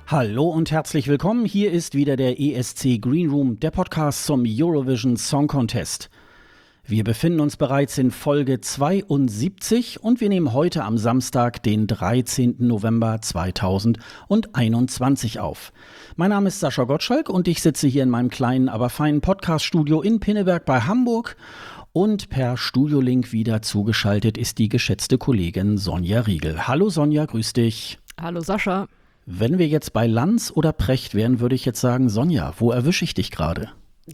Hallo und herzlich willkommen. Hier ist wieder der ESC Green Room, der Podcast zum Eurovision Song Contest. Wir befinden uns bereits in Folge 72 und wir nehmen heute am Samstag, den 13. November 2021 auf. Mein Name ist Sascha Gottschalk und ich sitze hier in meinem kleinen, aber feinen Podcast-Studio in Pinneberg bei Hamburg. Und per Studiolink wieder zugeschaltet ist die geschätzte Kollegin Sonja Riegel. Hallo Sonja, grüß dich. Hallo Sascha. Wenn wir jetzt bei Lanz oder Precht wären, würde ich jetzt sagen, Sonja, wo erwische ich dich gerade?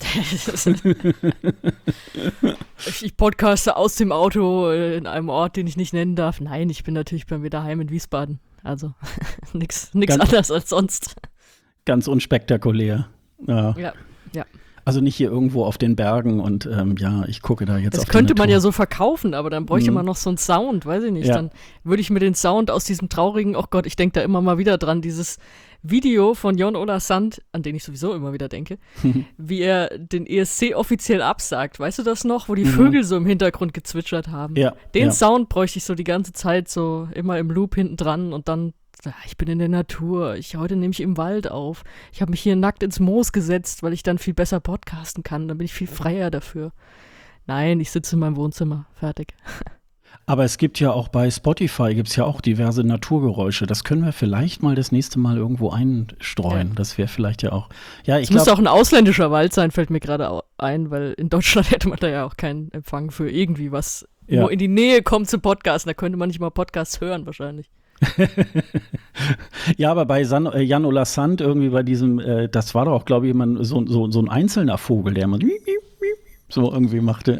Ich podcaste aus dem Auto in einem Ort, den ich nicht nennen darf. Nein, ich bin natürlich bei mir daheim in Wiesbaden. Also nix anders als sonst. Ganz unspektakulär. Ja. Also nicht hier irgendwo auf den Bergen und ich gucke da jetzt auf die Natur. Das könnte man ja so verkaufen, aber dann bräuchte man noch so einen Sound, weiß ich nicht. Ja. Dann würde ich mir den Sound aus diesem traurigen, oh Gott, ich denke da immer mal wieder dran, dieses Video von Jon Ola Sand, an den ich sowieso immer wieder denke, wie er den ESC offiziell absagt. Weißt du das noch, wo die Vögel so im Hintergrund gezwitschert haben? Ja. Den Sound bräuchte ich so die ganze Zeit so immer im Loop hinten dran und dann ich bin in der Natur, heute nehme ich im Wald auf. Ich habe mich hier nackt ins Moos gesetzt, weil ich dann viel besser podcasten kann. Dann bin ich viel freier dafür. Nein, ich sitze in meinem Wohnzimmer. Fertig. Aber es gibt ja auch bei Spotify gibt's ja auch diverse Naturgeräusche. Das können wir vielleicht mal das nächste Mal irgendwo einstreuen. Ja. Das wäre vielleicht ja auch. Ja, es müsste auch ein ausländischer Wald sein, fällt mir gerade ein, weil in Deutschland hätte man da ja auch keinen Empfang für irgendwie was, wo in die Nähe kommt zum Podcasten. Da könnte man nicht mal Podcasts hören wahrscheinlich. Ja, aber bei Jan Ola Sand irgendwie bei diesem, das war doch auch, glaube ich, immer so ein einzelner Vogel, der immer so irgendwie machte.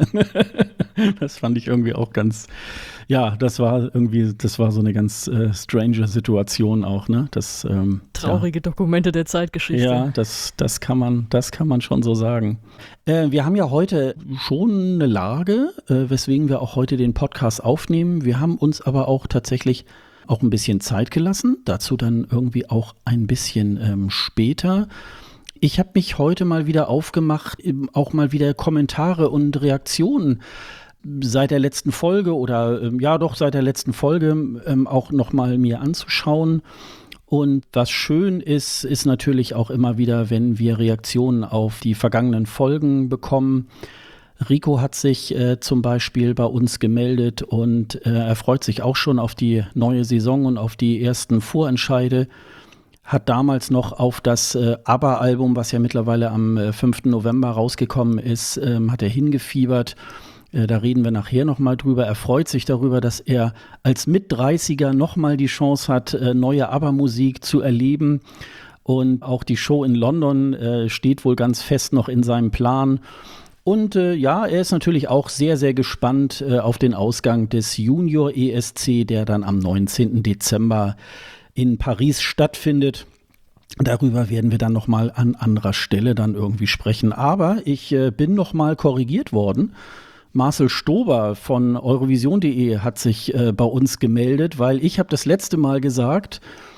Das fand ich irgendwie auch ganz, das war so eine ganz strange Situation auch, ne? Das, traurige Dokumente der Zeitgeschichte. Ja, das kann man schon so sagen. Wir haben ja heute schon eine Lage, weswegen wir auch heute den Podcast aufnehmen. Wir haben uns aber auch tatsächlich auch ein bisschen Zeit gelassen, dazu dann irgendwie auch ein bisschen später. Ich habe mich heute mal wieder aufgemacht, auch mal wieder Kommentare und Reaktionen seit der letzten Folge oder seit der letzten Folge auch nochmal mir anzuschauen. Und was schön ist, ist natürlich auch immer wieder, wenn wir Reaktionen auf die vergangenen Folgen bekommen. Rico hat sich zum Beispiel bei uns gemeldet und er freut sich auch schon auf die neue Saison und auf die ersten Vorentscheide. Hat damals noch auf das ABBA-Album, was ja mittlerweile am 5. November rausgekommen ist, hat er hingefiebert. Da reden wir nachher nochmal drüber. Er freut sich darüber, dass er als Mit-30er nochmal die Chance hat, neue ABBA-Musik zu erleben. Und auch die Show in London steht wohl ganz fest noch in seinem Plan. Und er ist natürlich auch sehr, sehr gespannt auf den Ausgang des Junior ESC, der dann am 19. Dezember in Paris stattfindet. Darüber werden wir dann nochmal an anderer Stelle dann irgendwie sprechen. Aber ich bin nochmal korrigiert worden. Marcel Stober von Eurovision.de hat sich bei uns gemeldet, weil ich habe das letzte Mal gesagt,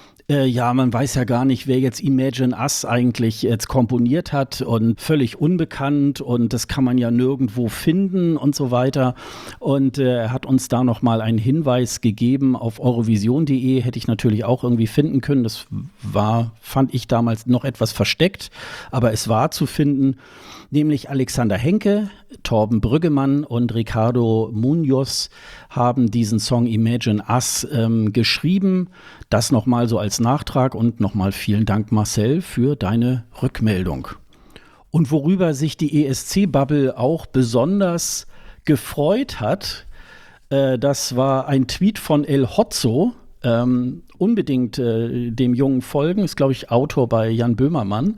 man weiß ja gar nicht, wer jetzt Imagine Us eigentlich jetzt komponiert hat und völlig unbekannt und das kann man ja nirgendwo finden und so weiter. Und er hat uns da nochmal einen Hinweis gegeben auf Eurovision.de, hätte ich natürlich auch irgendwie finden können. Das fand ich damals noch etwas versteckt, aber es war zu finden. Nämlich Alexander Henke, Torben Brüggemann und Ricardo Munoz haben diesen Song Imagine Us geschrieben. Das nochmal so als Nachtrag und nochmal vielen Dank, Marcel, für deine Rückmeldung. Und worüber sich die ESC-Bubble auch besonders gefreut hat, das war ein Tweet von El Hotzo. Unbedingt dem Jungen folgen, ist, glaube ich, Autor bei Jan Böhmermann.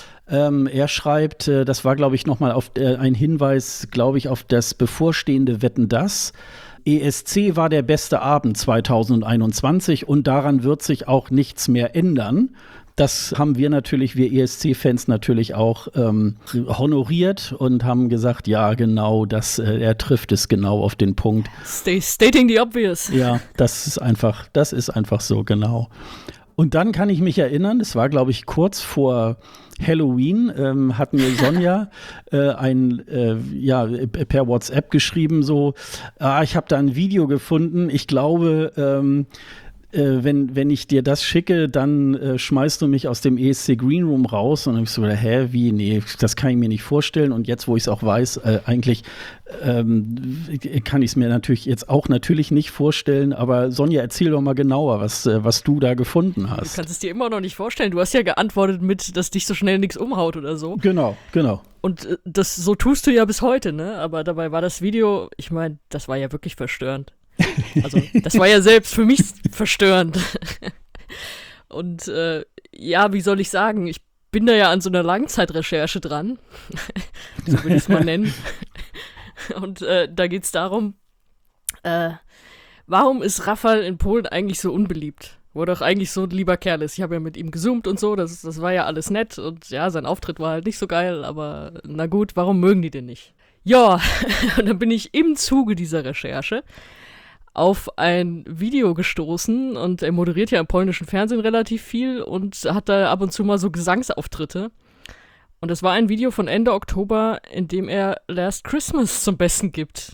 Er schreibt, das war, glaube ich, nochmal ein Hinweis, glaube ich, auf das bevorstehende Wetten, dass ESC war der beste Abend 2021 und daran wird sich auch nichts mehr ändern. Das haben wir ESC-Fans natürlich auch honoriert und haben gesagt, ja, genau, er trifft es genau auf den Punkt. Stating the obvious. Ja, das ist einfach so, genau. Und dann kann ich mich erinnern, es war, glaube ich, kurz vor Halloween, hat mir Sonja per WhatsApp geschrieben, so, ich habe da ein Video gefunden, ich glaube, wenn ich dir das schicke, dann schmeißt du mich aus dem ESC Green Room raus. Und dann habe ich so gedacht, wie? Nee, das kann ich mir nicht vorstellen. Und jetzt, wo ich es auch weiß, eigentlich kann ich es mir natürlich jetzt auch natürlich nicht vorstellen. Aber Sonja, erzähl doch mal genauer, was du da gefunden hast. Du kannst es dir immer noch nicht vorstellen. Du hast ja geantwortet mit, dass dich so schnell nichts umhaut oder so. Genau. Und so tust du ja bis heute, ne? Aber dabei war das Video, ich meine, das war ja wirklich verstörend. Also, das war ja selbst für mich verstörend. Und wie soll ich sagen, ich bin da ja an so einer Langzeitrecherche dran. So will ich es mal nennen. Und da geht es darum, warum ist Rafał in Polen eigentlich so unbeliebt? Wo er doch eigentlich so ein lieber Kerl ist. Ich habe ja mit ihm gezoomt und so, das war ja alles nett. Und ja, sein Auftritt war halt nicht so geil, aber na gut, warum mögen die den nicht? Ja, und dann bin ich im Zuge dieser Recherche auf ein Video gestoßen und er moderiert ja im polnischen Fernsehen relativ viel und hat da ab und zu mal so Gesangsauftritte. Und das war ein Video von Ende Oktober, in dem er Last Christmas zum Besten gibt.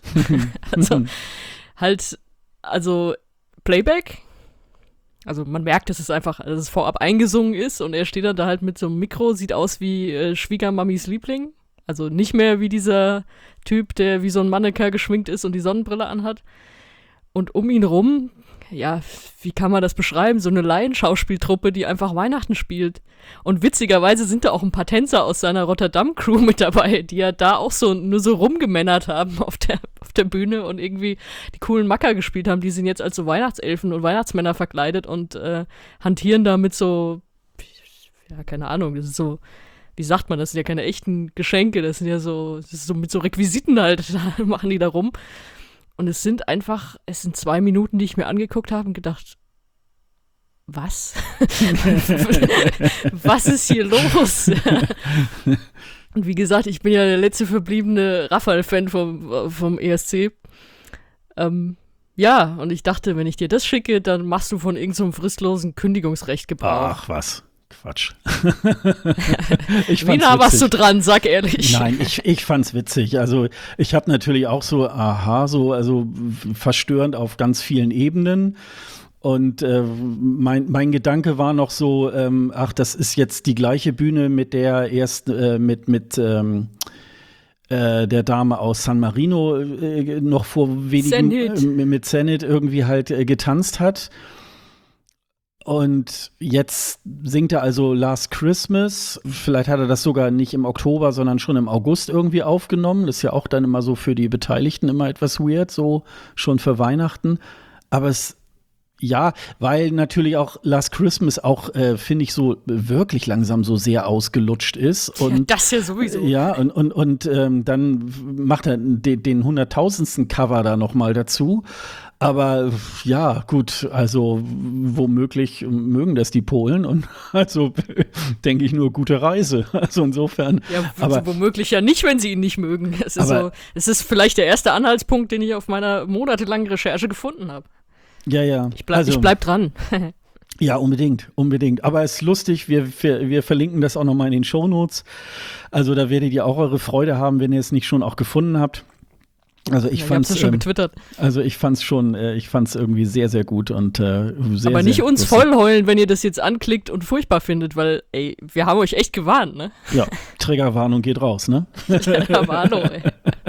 Also Playback. Also man merkt, dass es vorab eingesungen ist und er steht dann da halt mit so einem Mikro, sieht aus wie Schwiegermamis Liebling. Also nicht mehr wie dieser Typ, der wie so ein Mannequin geschminkt ist und die Sonnenbrille anhat. Und um ihn rum, ja, wie kann man das beschreiben? So eine Laienschauspieltruppe, die einfach Weihnachten spielt. Und witzigerweise sind da auch ein paar Tänzer aus seiner Rotterdam-Crew mit dabei, die ja da auch nur so rumgemännert haben auf der Bühne und irgendwie die coolen Macker gespielt haben. Die sind jetzt als so Weihnachtselfen und Weihnachtsmänner verkleidet und hantieren da mit so, ja, keine Ahnung, das ist so, wie sagt man, das sind ja keine echten Geschenke, das ist so mit so Requisiten halt, da machen die da rum. Und es sind 2 Minuten, die ich mir angeguckt habe und gedacht, was? Was ist hier los? Und wie gesagt, ich bin ja der letzte verbliebene Rafał-Fan vom ESC. Und ich dachte, wenn ich dir das schicke, dann machst du von irgendeinem fristlosen Kündigungsrecht Gebrauch. Ach, was? Quatsch. Wie nah warst du dran, sag ehrlich. Nein, ich fand's witzig. Also ich habe natürlich auch also verstörend auf ganz vielen Ebenen. Und mein Gedanke war noch so, das ist jetzt die gleiche Bühne, mit der erst mit der Dame aus San Marino noch vor wenigen mit Zenit irgendwie halt getanzt hat. Und jetzt singt er also Last Christmas. Vielleicht hat er das sogar nicht im Oktober, sondern schon im August irgendwie aufgenommen. Das ist ja auch dann immer so für die Beteiligten immer etwas weird, so schon für Weihnachten. Aber weil natürlich auch Last Christmas auch, finde ich, so wirklich langsam so sehr ausgelutscht ist. Und, ja, das ja sowieso. Ja, und dann macht er den 100.000. Cover da noch mal dazu. Aber ja, gut, also womöglich mögen das die Polen und also denke ich nur gute Reise. Also insofern. Ja, aber womöglich ja nicht, wenn sie ihn nicht mögen. Es ist vielleicht der erste Anhaltspunkt, den ich auf meiner monatelangen Recherche gefunden habe. Ja. Ich bleib dran. Ja, unbedingt. Aber es ist lustig, wir verlinken das auch nochmal in den Shownotes. Also da werdet ihr auch eure Freude haben, wenn ihr es nicht schon auch gefunden habt. Also ich fand's schon getwittert. Also ich fand's irgendwie sehr, sehr gut und sehr, aber nicht sehr uns lustig. voll heulen, wenn ihr das jetzt anklickt und furchtbar findet, weil, wir haben euch echt gewarnt, ne? Ja, Triggerwarnung geht raus, ne? Triggerwarnung, ey.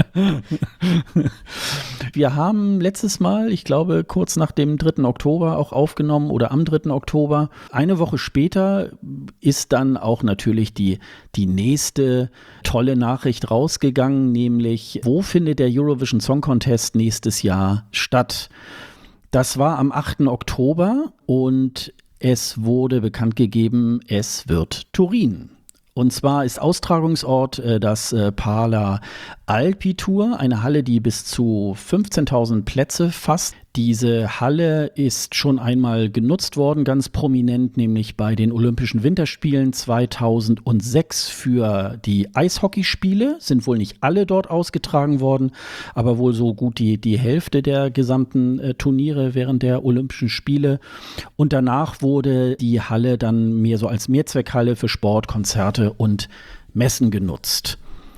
Wir haben letztes Mal, ich glaube, kurz nach dem 3. Oktober auch aufgenommen oder am 3. Oktober. Eine Woche später ist dann auch natürlich die nächste tolle Nachricht rausgegangen, nämlich, wo findet der Eurovision Song Contest nächstes Jahr statt? Das war am 8. Oktober und es wurde bekannt gegeben, es wird Turin. Und zwar ist Austragungsort das Pala Alpi-Tour, eine Halle, die bis zu 15.000 Plätze fasst. Diese Halle ist schon einmal genutzt worden, ganz prominent, nämlich bei den Olympischen Winterspielen 2006 für die Eishockeyspiele. Sind wohl nicht alle dort ausgetragen worden, aber wohl so gut die Hälfte der gesamten Turniere während der Olympischen Spiele. Und danach wurde die Halle dann mehr so als Mehrzweckhalle für Sport, Konzerte und Messen genutzt.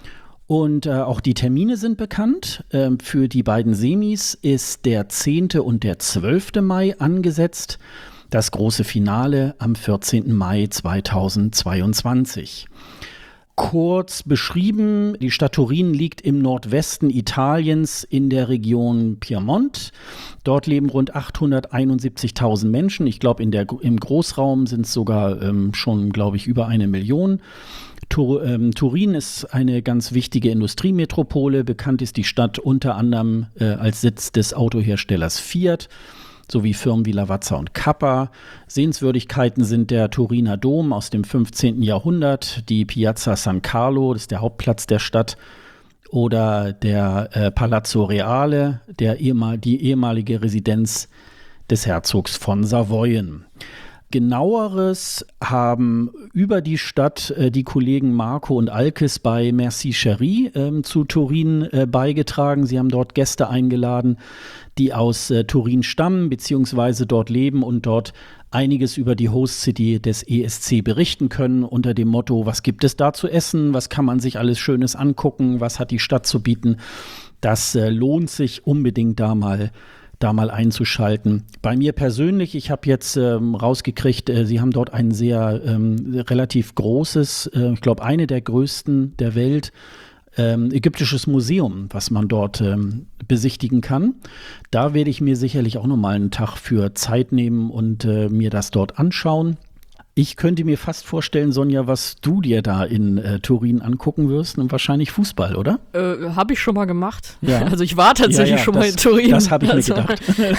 Und auch die Termine sind bekannt. Für die beiden Semis ist der 10. und der 12. Mai angesetzt. Das große Finale am 14. Mai 2022. Kurz beschrieben, die Stadt Turin liegt im Nordwesten Italiens in der Region Piemont. Dort leben rund 871.000 Menschen. Ich glaube, im Großraum sind es sogar schon, glaube ich, über 1 Million. Turin ist eine ganz wichtige Industriemetropole. Bekannt ist die Stadt unter anderem als Sitz des Autoherstellers Fiat, sowie Firmen wie Lavazza und Kappa. Sehenswürdigkeiten sind der Turiner Dom aus dem 15. Jahrhundert, die Piazza San Carlo, das ist der Hauptplatz der Stadt, oder der Palazzo Reale, die ehemalige Residenz des Herzogs von Savoyen. Genaueres haben über die Stadt die Kollegen Marco und Alkes bei Merci Chérie zu Turin beigetragen. Sie haben dort Gäste eingeladen, die aus Turin stammen bzw. dort leben und dort einiges über die Host City des ESC berichten können, unter dem Motto: Was gibt es da zu essen, was kann man sich alles Schönes angucken, was hat die Stadt zu bieten. Das lohnt sich unbedingt da mal einzuschalten. Bei mir persönlich, ich habe jetzt rausgekriegt, sie haben dort ein sehr relativ großes, ich glaube eine der größten der Welt, ägyptisches Museum, was man dort besichtigen kann. Da werde ich mir sicherlich auch nochmal einen Tag für Zeit nehmen und mir das dort anschauen. Ich könnte mir fast vorstellen, Sonja, was du dir da in Turin angucken wirst, und wahrscheinlich Fußball, oder? Habe ich schon mal gemacht. Ja. Also ich war tatsächlich schon mal in Turin. Das habe ich mir gedacht.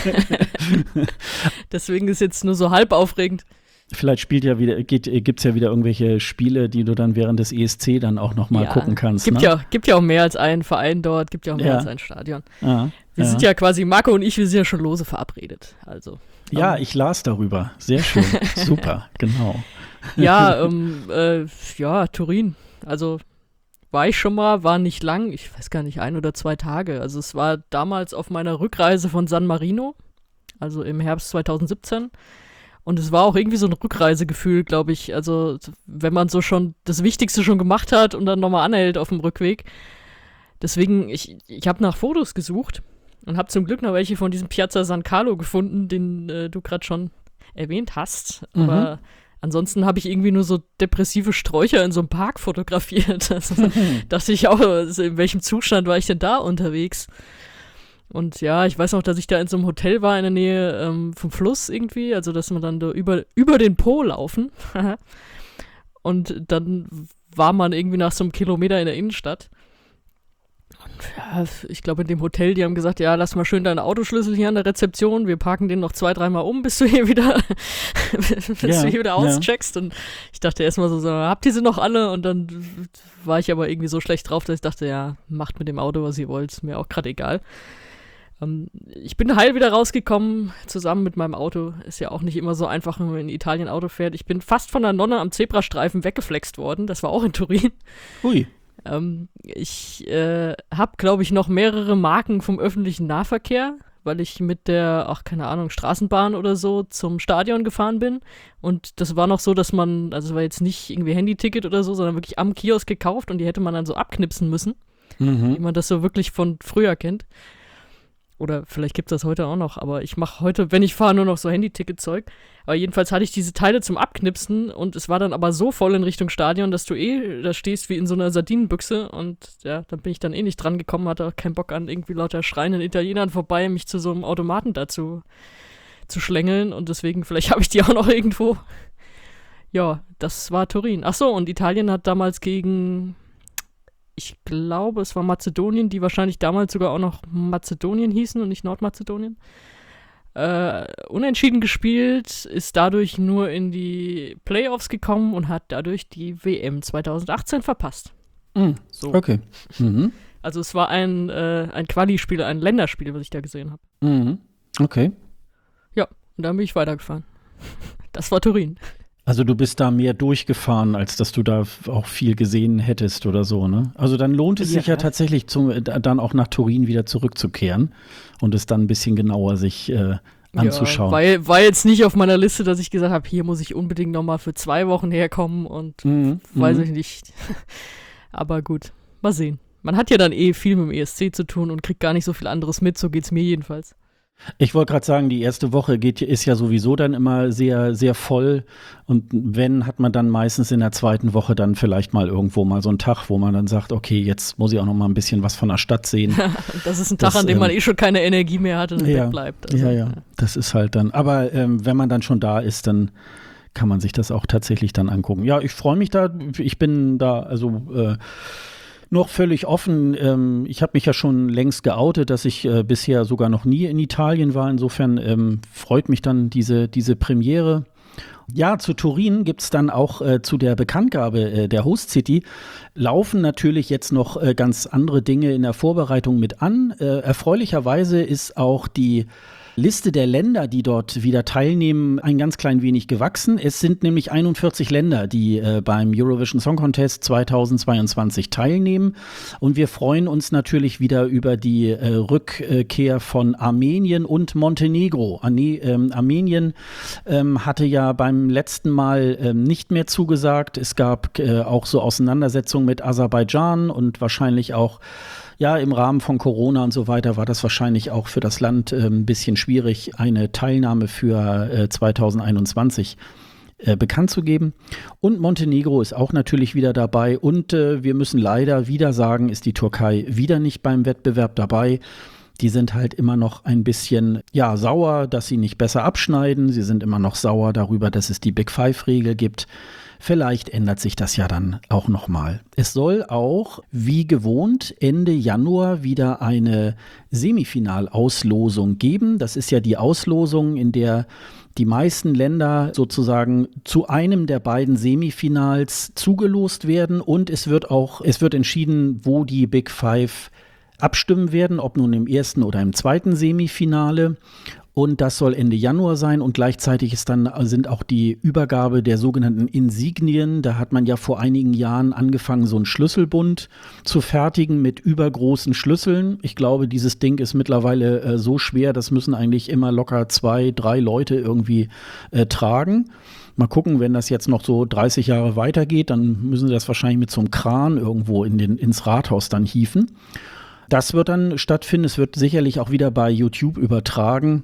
Deswegen ist jetzt nur so halb aufregend. Vielleicht gibt es ja wieder irgendwelche Spiele, die du dann während des ESC dann auch nochmal gucken kannst. Gibt ja auch mehr als einen Verein dort, gibt ja auch mehr als ein Stadion. Wir sind ja quasi, Marco und ich, wir sind ja schon lose verabredet. Also. Ja, ich las darüber. Sehr schön. Super, genau. Ja, Turin. Also war ich schon mal, war nicht lang, ich weiß gar nicht, 1 oder 2 Tage. Also es war damals auf meiner Rückreise von San Marino, also im Herbst 2017. Und es war auch irgendwie so ein Rückreisegefühl, glaube ich. Also wenn man so schon das Wichtigste schon gemacht hat und dann nochmal anhält auf dem Rückweg. Deswegen, ich habe nach Fotos gesucht und habe zum Glück noch welche von diesem Piazza San Carlo gefunden, den du gerade schon erwähnt hast. Aber ansonsten habe ich irgendwie nur so depressive Sträucher in so einem Park fotografiert. Also dachte ich auch, in welchem Zustand war ich denn da unterwegs? Und ja, ich weiß noch, dass ich da in so einem Hotel war in der Nähe vom Fluss irgendwie, also dass man dann da über den Po laufen. Und dann war man irgendwie nach so einem Kilometer in der Innenstadt. Und ja, ich glaube in dem Hotel, die haben gesagt, ja, lass mal schön deinen Autoschlüssel hier an der Rezeption, wir parken den noch 2-3 Mal um, bis du hier wieder, auscheckst. Und ich dachte erstmal so, habt ihr sie noch alle? Und dann war ich aber irgendwie so schlecht drauf, dass ich dachte, ja, macht mit dem Auto, was ihr wollt, ist mir auch gerade egal. Ich bin heil wieder rausgekommen, zusammen mit meinem Auto. Ist ja auch nicht immer so einfach, wenn man in Italien Auto fährt. Ich bin fast von der Nonne am Zebrastreifen weggeflext worden. Das war auch in Turin. Ui. Ich habe, glaube ich, noch mehrere Marken vom öffentlichen Nahverkehr, weil ich mit der, Straßenbahn oder so zum Stadion gefahren bin. Und das war noch so, dass man, also es war jetzt nicht irgendwie Handyticket oder so, sondern wirklich am Kiosk gekauft und die hätte man dann so abknipsen müssen, wie man das so wirklich von früher kennt. Oder vielleicht gibt es das heute auch noch, aber ich mache heute, wenn ich fahre, nur noch so Handyticket-Zeug. Aber jedenfalls hatte ich diese Teile zum Abknipsen und es war dann aber so voll in Richtung Stadion, dass du da stehst wie in so einer Sardinenbüchse und ja, dann bin ich dann nicht dran gekommen, hatte auch keinen Bock an irgendwie lauter schreienden Italienern vorbei, mich zu so einem Automaten dazu zu schlängeln und deswegen, vielleicht habe ich die auch noch irgendwo. Ja, das war Turin. Achso, und Italien hat damals gegen... Ich glaube, es war Mazedonien, die wahrscheinlich damals sogar auch noch Mazedonien hießen und nicht Nordmazedonien. Unentschieden gespielt, ist dadurch nur in die Playoffs gekommen und hat dadurch die WM 2018 verpasst. So. Okay. Also es war ein Quali-Spiel, ein Länderspiel, was ich da gesehen habe. Okay. Ja, und dann bin ich weitergefahren. Das war Turin. Also du bist da mehr durchgefahren, als dass du da auch viel gesehen hättest oder so, ne? Also dann lohnt es sich ja tatsächlich, dann auch nach Turin wieder zurückzukehren und es dann ein bisschen genauer sich anzuschauen. Ja, war jetzt nicht auf meiner Liste, dass ich gesagt habe, hier muss ich unbedingt noch mal für 2 Wochen herkommen und weiß ich nicht. Aber gut, mal sehen. Man hat ja dann viel mit dem ESC zu tun und kriegt gar nicht so viel anderes mit, so geht's mir jedenfalls. Ich wollte gerade sagen, die erste Woche ist ja sowieso dann immer sehr, sehr voll. Und wenn, hat man dann meistens in der zweiten Woche dann vielleicht mal irgendwo mal so einen Tag, wo man dann sagt, okay, jetzt muss ich auch noch mal ein bisschen was von der Stadt sehen. Das ist ein Tag, an dem man schon keine Energie mehr hat und im Bett bleibt. Also, ja, das ist halt dann. Aber wenn man dann schon da ist, dann kann man sich das auch tatsächlich dann angucken. Ja, ich freue mich da. Ich bin da, also noch völlig offen. Ich habe mich ja schon längst geoutet, dass ich bisher sogar noch nie in Italien war. Insofern freut mich dann diese Premiere. Ja, zu Turin gibt es dann auch zu der Bekanntgabe der Host City laufen natürlich jetzt noch ganz andere Dinge in der Vorbereitung mit an. Erfreulicherweise ist auch die Liste der Länder, die dort wieder teilnehmen, ein ganz klein wenig gewachsen. Es sind nämlich 41 Länder, die beim Eurovision Song Contest 2022 teilnehmen. Und wir freuen uns natürlich wieder über die Rückkehr von Armenien und Montenegro. Armenien hatte ja beim letzten Mal nicht mehr zugesagt. Es gab auch so Auseinandersetzungen mit Aserbaidschan und wahrscheinlich auch im Rahmen von Corona und so weiter war das wahrscheinlich auch für das Land ein bisschen schwierig, eine Teilnahme für 2021 bekannt zu geben. Und Montenegro ist auch natürlich wieder dabei. Und wir müssen leider wieder sagen, ist die Türkei wieder nicht beim Wettbewerb dabei. Die sind halt immer noch ein bisschen sauer, dass sie nicht besser abschneiden. Sie sind immer noch sauer darüber, dass es die Big Five-Regel gibt. Vielleicht ändert sich das ja dann auch nochmal. Es soll auch, wie gewohnt, Ende Januar wieder eine Semifinalauslosung geben. Das ist ja die Auslosung, in der die meisten Länder sozusagen zu einem der beiden Semifinals zugelost werden. Und es wird entschieden, wo die Big Five abstimmen werden, ob nun im ersten oder im zweiten Semifinale. Und das soll Ende Januar sein und gleichzeitig sind auch die Übergabe der sogenannten Insignien. Da hat man ja vor einigen Jahren angefangen, so einen Schlüsselbund zu fertigen mit übergroßen Schlüsseln. Ich glaube, dieses Ding ist mittlerweile so schwer, das müssen eigentlich immer locker 2, 3 Leute irgendwie tragen. Mal gucken, wenn das jetzt noch so 30 Jahre weitergeht, dann müssen sie das wahrscheinlich mit so einem Kran irgendwo ins Rathaus dann hieven. Das wird dann stattfinden. Es wird sicherlich auch wieder bei YouTube übertragen.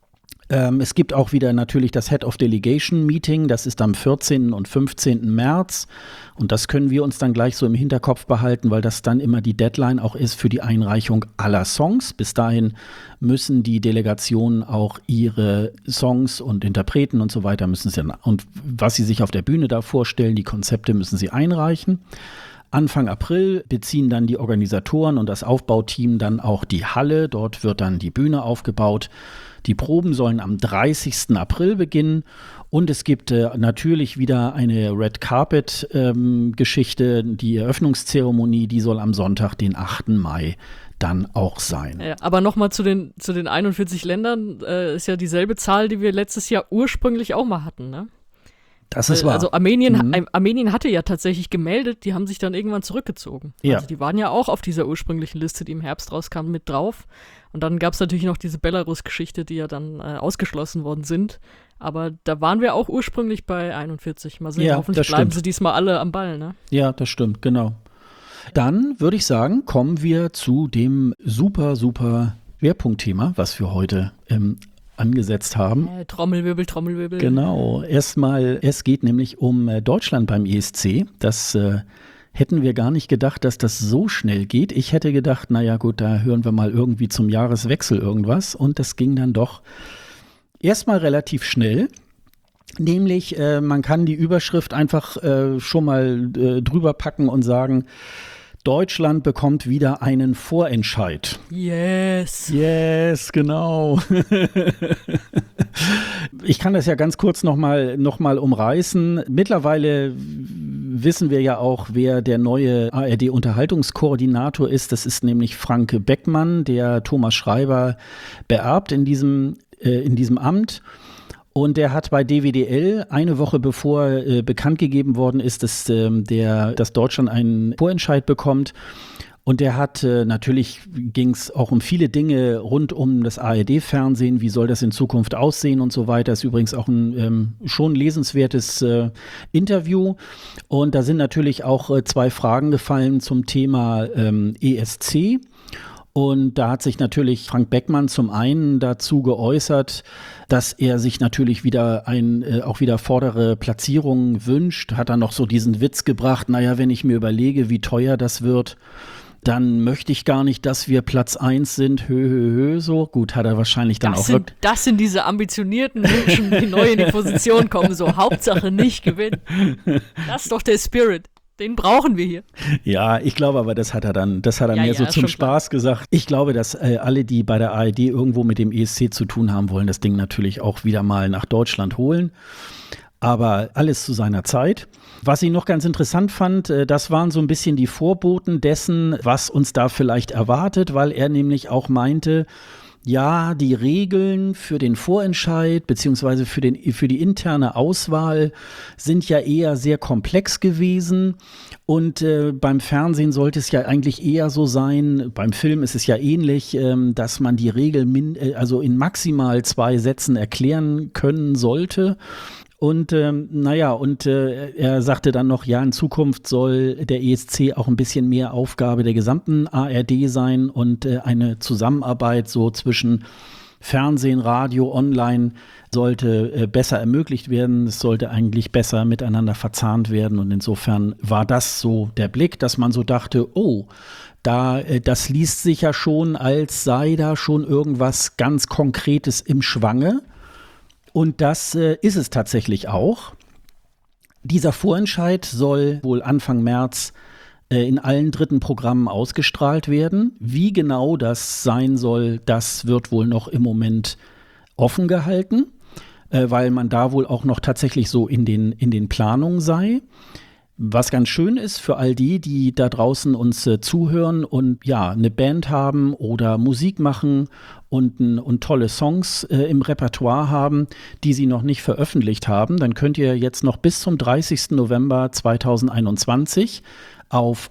Es gibt auch wieder natürlich das Head of Delegation Meeting, das ist am 14. und 15. März und das können wir uns dann gleich so im Hinterkopf behalten, weil das dann immer die Deadline auch ist für die Einreichung aller Songs. Bis dahin müssen die Delegationen auch ihre Songs und Interpreten und so weiter und was sie sich auf der Bühne da vorstellen, die Konzepte müssen sie einreichen. Anfang April beziehen dann die Organisatoren und das Aufbauteam dann auch die Halle. Dort wird dann die Bühne aufgebaut. Die Proben sollen am 30. April beginnen und es gibt natürlich wieder eine Red Carpet Geschichte. Die Eröffnungszeremonie, die soll am Sonntag, den 8. Mai dann auch sein. Ja, aber nochmal zu den 41 Ländern, ist ja dieselbe Zahl, die wir letztes Jahr ursprünglich auch mal hatten, ne? Das ist wahr. Also Armenien hatte ja tatsächlich gemeldet, die haben sich dann irgendwann zurückgezogen. Ja. Also die waren ja auch auf dieser ursprünglichen Liste, die im Herbst rauskam, mit drauf. Und dann gab es natürlich noch diese Belarus-Geschichte, die ja dann ausgeschlossen worden sind. Aber da waren wir auch ursprünglich bei 41. Mal sehen, hoffentlich bleiben sie diesmal alle am Ball, ne? Ja, das stimmt, genau. Dann würde ich sagen, kommen wir zu dem super, super Schwerpunktthema, was wir heute angesetzt haben. Trommelwirbel, Trommelwirbel. Genau. Erstmal, es geht nämlich um Deutschland beim ESC. Das hätten wir gar nicht gedacht, dass das so schnell geht. Ich hätte gedacht, naja gut, da hören wir mal irgendwie zum Jahreswechsel irgendwas. Und das ging dann doch erstmal relativ schnell. Nämlich, man kann die Überschrift einfach schon mal drüber packen und sagen, Deutschland bekommt wieder einen Vorentscheid. Yes. Yes, genau. Ich kann das ja ganz kurz noch mal umreißen. Mittlerweile wissen wir ja auch, wer der neue ARD-Unterhaltungskoordinator ist. Das ist nämlich Frank Beckmann, der Thomas Schreiber beerbt in diesem Amt. Und der hat bei DWDL eine Woche bevor bekannt gegeben worden ist, dass Deutschland einen Vorentscheid bekommt. Und der hat, natürlich ging es auch um viele Dinge rund um das ARD-Fernsehen, wie soll das in Zukunft aussehen und so weiter. Ist übrigens auch ein schon lesenswertes Interview. Und da sind natürlich auch 2 Fragen gefallen zum Thema ESC. Und da hat sich natürlich Frank Beckmann zum einen dazu geäußert, dass er sich natürlich wieder auch wieder vordere Platzierungen wünscht. Hat dann noch so diesen Witz gebracht, naja, wenn ich mir überlege, wie teuer das wird, dann möchte ich gar nicht, dass wir Platz 1 sind, so. Gut, hat er wahrscheinlich dann auch wirklich. Das sind diese ambitionierten Menschen, die neu in die Position kommen, so Hauptsache nicht gewinnen. Das ist doch der Spirit. Den brauchen wir hier. Ja, ich glaube aber, das hat er mehr so zum Spaß gesagt. Ich glaube, dass alle, die bei der ARD irgendwo mit dem ESC zu tun haben, wollen das Ding natürlich auch wieder mal nach Deutschland holen. Aber alles zu seiner Zeit. Was ich noch ganz interessant fand, das waren so ein bisschen die Vorboten dessen, was uns da vielleicht erwartet, weil er nämlich auch meinte, ja, die Regeln für den Vorentscheid beziehungsweise für die interne Auswahl sind ja eher sehr komplex gewesen und beim Fernsehen sollte es ja eigentlich eher so sein, beim Film ist es ja ähnlich, dass man die Regeln also in maximal 2 Sätzen erklären können sollte. Und er sagte dann noch, ja, in Zukunft soll der ESC auch ein bisschen mehr Aufgabe der gesamten ARD sein und eine Zusammenarbeit so zwischen Fernsehen, Radio, Online sollte besser ermöglicht werden. Es sollte eigentlich besser miteinander verzahnt werden und insofern war das so der Blick, dass man so dachte, oh, das liest sich ja schon, als sei da schon irgendwas ganz Konkretes im Schwange. Und das ist es tatsächlich auch. Dieser Vorentscheid soll wohl Anfang März in allen dritten Programmen ausgestrahlt werden. Wie genau das sein soll, das wird wohl noch im Moment offen gehalten, weil man da wohl auch noch tatsächlich so in den Planungen sei. Was ganz schön ist für all die da draußen uns zuhören und ja, eine Band haben oder Musik machen und tolle Songs im Repertoire haben, die sie noch nicht veröffentlicht haben, dann könnt ihr jetzt noch bis zum 30. November 2021 auf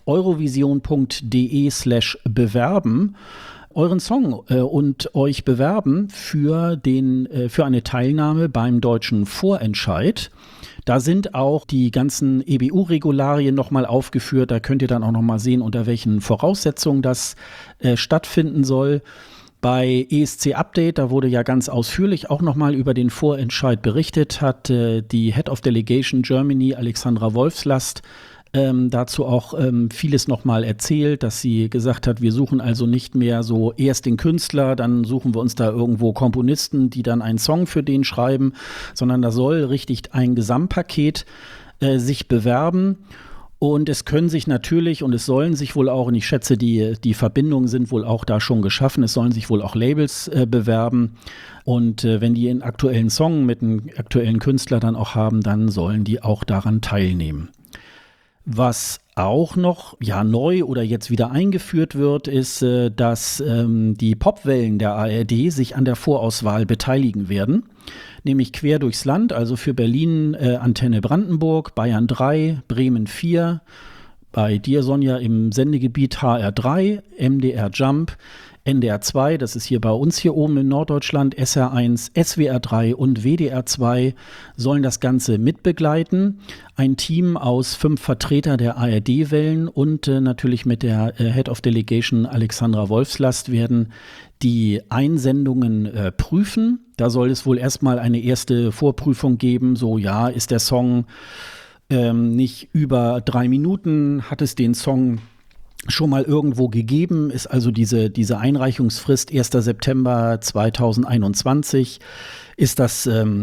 eurovision.de/bewerben euren Song und euch bewerben für eine Teilnahme beim deutschen Vorentscheid. Da sind auch die ganzen EBU-Regularien nochmal aufgeführt. Da könnt ihr dann auch nochmal sehen, unter welchen Voraussetzungen das stattfinden soll. Bei ESC Update, da wurde ja ganz ausführlich auch nochmal über den Vorentscheid berichtet, hat die Head of Delegation Germany, Alexandra Wolfslast, dazu auch vieles nochmal erzählt, dass sie gesagt hat, wir suchen also nicht mehr so erst den Künstler, dann suchen wir uns da irgendwo Komponisten, die dann einen Song für den schreiben, sondern da soll richtig ein Gesamtpaket sich bewerben. Und es können sich natürlich und es sollen sich wohl auch, und ich schätze, die Verbindungen sind wohl auch da schon geschaffen, es sollen sich wohl auch Labels bewerben. Und wenn die einen aktuellen Song mit einem aktuellen Künstler dann auch haben, dann sollen die auch daran teilnehmen. Was auch noch neu oder jetzt wieder eingeführt wird, ist, dass die Popwellen der ARD sich an der Vorauswahl beteiligen werden. Nämlich quer durchs Land, also für Berlin Antenne Brandenburg, Bayern 3, Bremen 4, bei dir, Sonja, im Sendegebiet HR3, MDR Jump, NDR 2, das ist hier bei uns hier oben in Norddeutschland, SR1, SWR 3 und WDR 2 sollen das Ganze mitbegleiten. Ein Team aus 5 Vertreter der ARD-Wellen und natürlich mit der Head of Delegation Alexandra Wolfslast werden die Einsendungen prüfen. Da soll es wohl erstmal eine erste Vorprüfung geben, so ist der Song nicht über 3 Minuten, hat es den Song schon mal irgendwo gegeben, ist also diese Einreichungsfrist 1. September 2021, ist das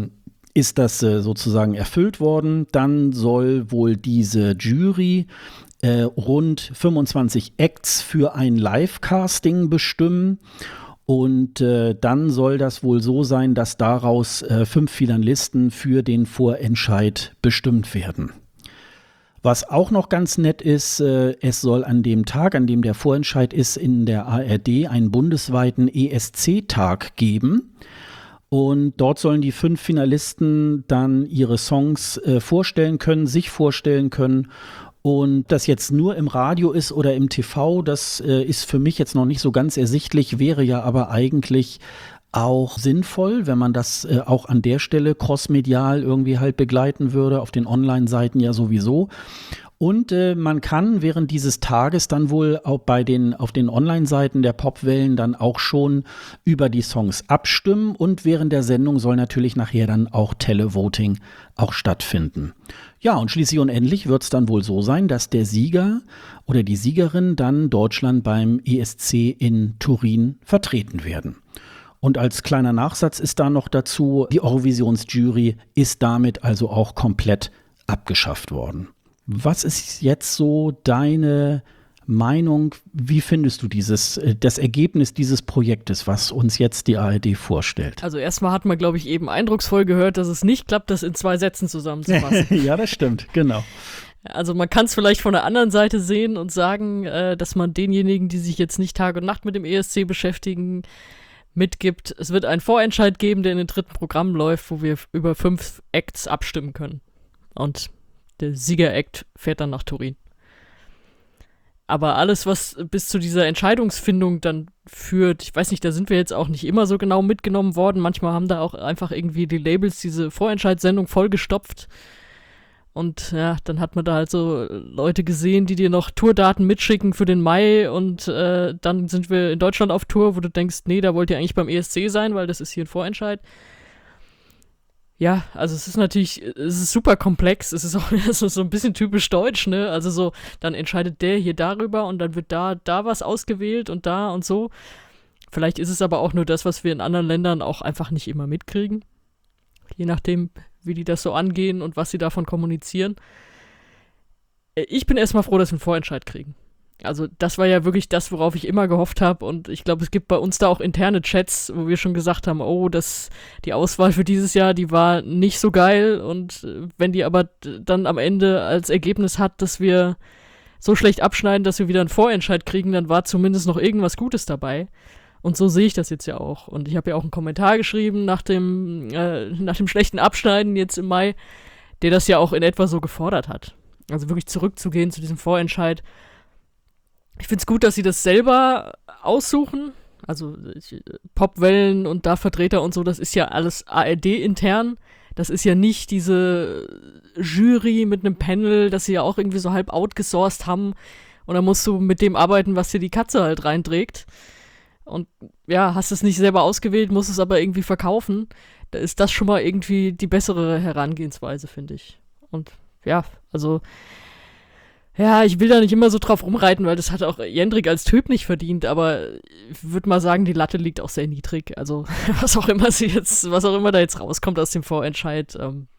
sozusagen erfüllt worden. Dann soll wohl diese Jury rund 25 Acts für ein Live-Casting bestimmen. Und dann soll das wohl so sein, dass daraus 5 Finalisten für den Vorentscheid bestimmt werden. Was auch noch ganz nett ist, es soll an dem Tag, an dem der Vorentscheid ist, in der ARD einen bundesweiten ESC-Tag geben. Und dort sollen die 5 Finalisten dann ihre Songs vorstellen können, sich vorstellen können. Und das jetzt nur im Radio ist oder im TV, das ist für mich jetzt noch nicht so ganz ersichtlich, wäre ja aber eigentlich auch sinnvoll, wenn man das auch an der Stelle crossmedial irgendwie halt begleiten würde, auf den Online-Seiten ja sowieso. Und man kann während dieses Tages dann wohl auch auf den Online-Seiten der Popwellen dann auch schon über die Songs abstimmen und während der Sendung soll natürlich nachher dann auch Televoting auch stattfinden. Ja, und schließlich und endlich wird es dann wohl so sein, dass der Sieger oder die Siegerin dann Deutschland beim ESC in Turin vertreten werden. Und als kleiner Nachsatz ist da noch dazu, die Eurovisionsjury ist damit also auch komplett abgeschafft worden. Was ist jetzt so deine Meinung? Wie findest du das Ergebnis dieses Projektes, was uns jetzt die ARD vorstellt? Also erstmal hat man, glaube ich, eben eindrucksvoll gehört, dass es nicht klappt, das in 2 Sätzen zusammenzufassen. Ja, das stimmt, genau. Also man kann es vielleicht von der anderen Seite sehen und sagen, dass man denjenigen, die sich jetzt nicht Tag und Nacht mit dem ESC beschäftigen, mitgibt, es wird einen Vorentscheid geben, der in den 3. Programm läuft, wo wir über 5 Acts abstimmen können. Und der Sieger-Act fährt dann nach Turin. Aber alles, was bis zu dieser Entscheidungsfindung dann führt, ich weiß nicht, da sind wir jetzt auch nicht immer so genau mitgenommen worden. Manchmal haben da auch einfach irgendwie die Labels diese Vorentscheidssendung vollgestopft. Und ja, dann hat man da halt so Leute gesehen, die dir noch Tourdaten mitschicken für den Mai und dann sind wir in Deutschland auf Tour, wo du denkst, nee, da wollt ihr eigentlich beim ESC sein, weil das ist hier ein Vorentscheid. Ja, also es ist super komplex, es ist auch so ein bisschen typisch deutsch, ne, also so, dann entscheidet der hier darüber und dann wird da was ausgewählt und da und so. Vielleicht ist es aber auch nur das, was wir in anderen Ländern auch einfach nicht immer mitkriegen, je nachdem, wie die das so angehen und was sie davon kommunizieren. Ich bin erstmal froh, dass wir einen Vorentscheid kriegen. Also das war ja wirklich das, worauf ich immer gehofft habe und ich glaube, es gibt bei uns da auch interne Chats, wo wir schon gesagt haben, oh, die Auswahl für dieses Jahr, die war nicht so geil und wenn die aber dann am Ende als Ergebnis hat, dass wir so schlecht abschneiden, dass wir wieder einen Vorentscheid kriegen, dann war zumindest noch irgendwas Gutes dabei. Und so sehe ich das jetzt ja auch. Und ich habe ja auch einen Kommentar geschrieben nach dem schlechten Abschneiden jetzt im Mai, der das ja auch in etwa so gefordert hat. Also wirklich zurückzugehen zu diesem Vorentscheid. Ich finde es gut, dass sie das selber aussuchen. Also Popwellen und da Vertreter und so, das ist ja alles ARD-intern. Das ist ja nicht diese Jury mit einem Panel, das sie ja auch irgendwie so halb outgesourced haben. Und dann musst du mit dem arbeiten, was dir die Katze halt reinträgt. Und ja, hast es nicht selber ausgewählt, musst es aber irgendwie verkaufen. Da ist das schon mal irgendwie die bessere Herangehensweise, finde ich. Und ja, also ja, ich will da nicht immer so drauf rumreiten, weil das hat auch Jendrik als Typ nicht verdient, aber ich würde mal sagen, die Latte liegt auch sehr niedrig. Also was auch immer da jetzt rauskommt aus dem Vorentscheid,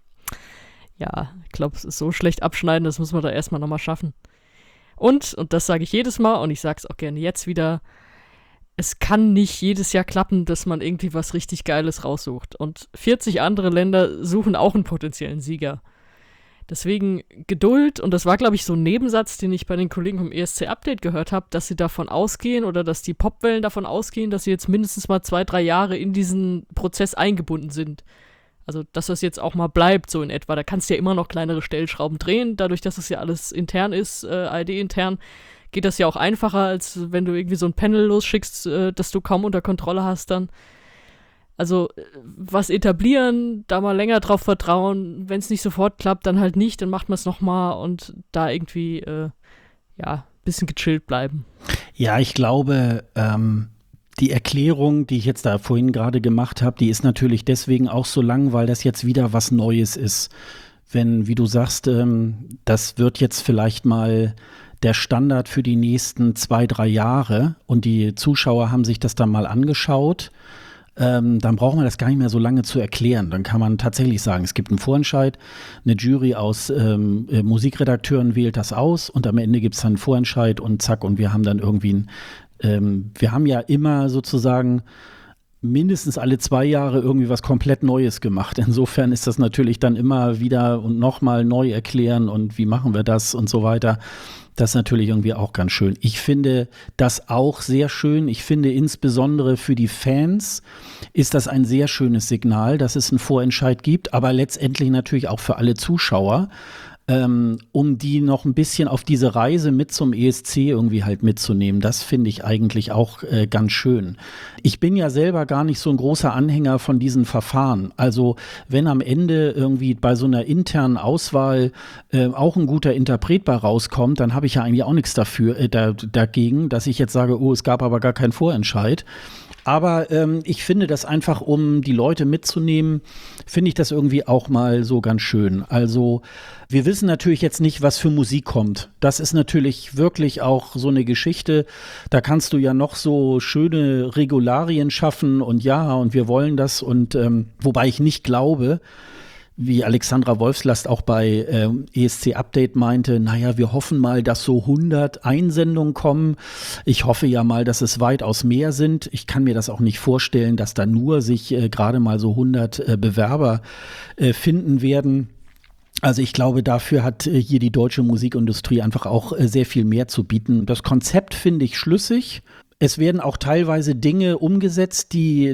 ja, ich glaube, es ist so schlecht abschneiden, das muss man da erstmal nochmal schaffen. Und das sage ich jedes Mal und ich sage es auch gerne jetzt wieder, es kann nicht jedes Jahr klappen, dass man irgendwie was richtig Geiles raussucht. Und 40 andere Länder suchen auch einen potenziellen Sieger. Deswegen Geduld, und das war, glaube ich, so ein Nebensatz, den ich bei den Kollegen vom ESC-Update gehört habe, dass sie davon ausgehen oder dass die Popwellen davon ausgehen, dass sie jetzt mindestens mal 2-3 Jahre in diesen Prozess eingebunden sind. Also, dass das jetzt auch mal bleibt, so in etwa. Da kannst du ja immer noch kleinere Stellschrauben drehen, dadurch, dass das ja alles intern ist, ARD-intern, geht das ja auch einfacher, als wenn du irgendwie so ein Panel losschickst, das du kaum unter Kontrolle hast dann. Also was etablieren, da mal länger drauf vertrauen, wenn es nicht sofort klappt, dann halt nicht, dann macht man es nochmal und da irgendwie, ein bisschen gechillt bleiben. Ja, ich glaube, die Erklärung, die ich jetzt da vorhin gerade gemacht habe, die ist natürlich deswegen auch so lang, weil das jetzt wieder was Neues ist. Wenn, wie du sagst, das wird jetzt vielleicht mal der Standard für die nächsten 2-3 Jahre und die Zuschauer haben sich das dann mal angeschaut, dann braucht man das gar nicht mehr so lange zu erklären. Dann kann man tatsächlich sagen, es gibt einen Vorentscheid, eine Jury aus Musikredakteuren wählt das aus und am Ende gibt es dann einen Vorentscheid und zack, und wir haben dann irgendwie wir haben ja immer sozusagen mindestens alle 2 Jahre irgendwie was komplett Neues gemacht. Insofern ist das natürlich dann immer wieder und nochmal neu erklären und wie machen wir das und so weiter. Das ist natürlich irgendwie auch ganz schön. Ich finde das auch sehr schön. Ich finde insbesondere für die Fans ist das ein sehr schönes Signal, dass es einen Vorentscheid gibt, aber letztendlich natürlich auch für alle Zuschauer. um die noch ein bisschen auf diese Reise mit zum ESC irgendwie halt mitzunehmen. Das finde ich eigentlich auch ganz schön. Ich bin ja selber gar nicht so ein großer Anhänger von diesen Verfahren. Also wenn am Ende irgendwie bei so einer internen Auswahl auch ein guter Interpret bei rauskommt, dann habe ich ja eigentlich auch nichts dagegen, dass ich jetzt sage, oh, es gab aber gar keinen Vorentscheid. Aber ich finde das einfach, um die Leute mitzunehmen, finde ich das irgendwie auch mal so ganz schön. Also wir wissen natürlich jetzt nicht, was für Musik kommt. Das ist natürlich wirklich auch so eine Geschichte. Da kannst du ja noch so schöne Regularien schaffen und wir wollen das. Und wobei ich nicht glaube, wie Alexandra Wolfslast auch bei ESC Update meinte, naja, wir hoffen mal, dass so 100 Einsendungen kommen. Ich hoffe ja mal, dass es weitaus mehr sind. Ich kann mir das auch nicht vorstellen, dass da nur sich gerade mal so 100 Bewerber finden werden. Also ich glaube, dafür hat hier die deutsche Musikindustrie einfach auch sehr viel mehr zu bieten. Das Konzept finde ich schlüssig. Es werden auch teilweise Dinge umgesetzt, die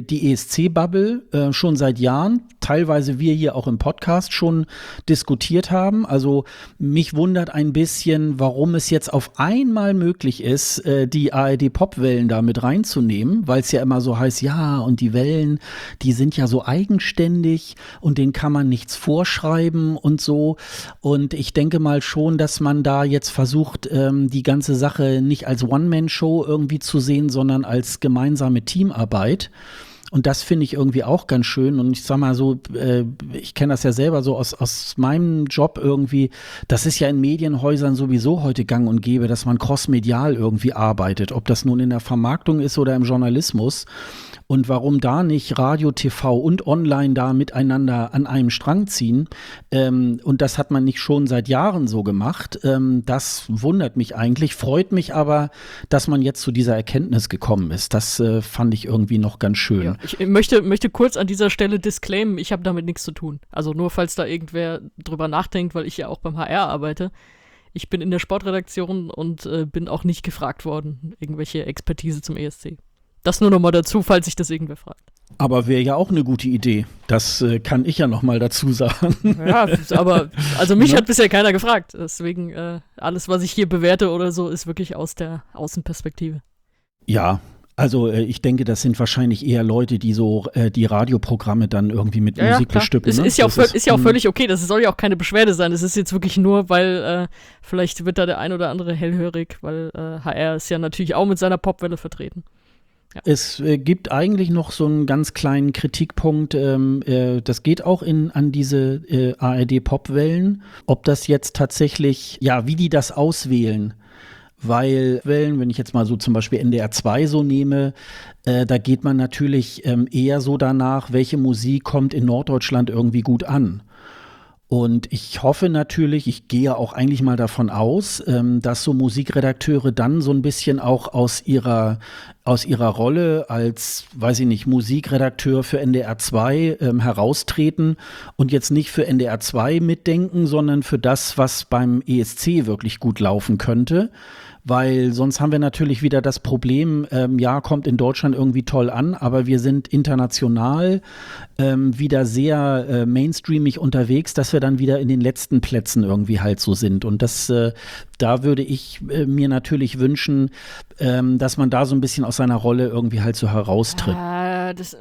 ESC-Bubble schon seit Jahren, teilweise wir hier auch im Podcast schon diskutiert haben. Also mich wundert ein bisschen, warum es jetzt auf einmal möglich ist, die ARD-Popwellen da mit reinzunehmen, weil es ja immer so heißt, ja, und die Wellen, die sind ja so eigenständig und denen kann man nichts vorschreiben und so. Und ich denke mal schon, dass man da jetzt versucht, die ganze Sache nicht als One-Man-Show irgendwie zu sehen, sondern als gemeinsame Teamarbeit. Und das finde ich irgendwie auch ganz schön. Und ich sag mal so, ich kenne das ja selber so aus meinem Job irgendwie. Das ist ja in Medienhäusern sowieso heute gang und gäbe, dass man crossmedial irgendwie arbeitet. Ob das nun in der Vermarktung ist oder im Journalismus. Und warum da nicht Radio, TV und Online da miteinander an einem Strang ziehen? Und das hat man nicht schon seit Jahren so gemacht. Das wundert mich eigentlich, freut mich aber, dass man jetzt zu dieser Erkenntnis gekommen ist. Das fand ich irgendwie noch ganz schön. Ja, ich möchte kurz an dieser Stelle disclaimen, ich habe damit nichts zu tun. Also nur, falls da irgendwer drüber nachdenkt, weil ich ja auch beim HR arbeite. Ich bin in der Sportredaktion und bin auch nicht gefragt worden, irgendwelche Expertise zum ESC. Das nur noch mal dazu, falls sich das irgendwer fragt. Aber wäre ja auch eine gute Idee. Das kann ich ja noch mal dazu sagen. Ja, aber also mich hat bisher keiner gefragt. Deswegen alles, was ich hier bewerte oder so, ist wirklich aus der Außenperspektive. Ja, also ich denke, das sind wahrscheinlich eher Leute, die so die Radioprogramme dann irgendwie mit Musik bestücken. Es ist ja auch völlig okay. Das soll ja auch keine Beschwerde sein. Es ist jetzt wirklich nur, weil vielleicht wird da der ein oder andere hellhörig, weil HR ist ja natürlich auch mit seiner Popwelle vertreten. Ja. Es gibt eigentlich noch so einen ganz kleinen Kritikpunkt, das geht auch an diese ARD-Popwellen, ob das jetzt tatsächlich, ja, wie die das auswählen. Weil Wellen, wenn ich jetzt mal so zum Beispiel NDR 2 so nehme, da geht man natürlich eher so danach, welche Musik kommt in Norddeutschland irgendwie gut an. Und ich hoffe natürlich, ich gehe auch eigentlich mal davon aus, dass so Musikredakteure dann so ein bisschen auch aus ihrer Rolle als, weiß ich nicht, Musikredakteur für NDR 2 heraustreten und jetzt nicht für NDR 2 mitdenken, sondern für das, was beim ESC wirklich gut laufen könnte. Weil sonst haben wir natürlich wieder das Problem, kommt in Deutschland irgendwie toll an, aber wir sind international wieder sehr mainstreamig unterwegs, dass wir dann wieder in den letzten Plätzen irgendwie halt so sind. Und das, da würde ich mir natürlich wünschen, dass man da so ein bisschen aus seiner Rolle irgendwie halt so heraustritt. Das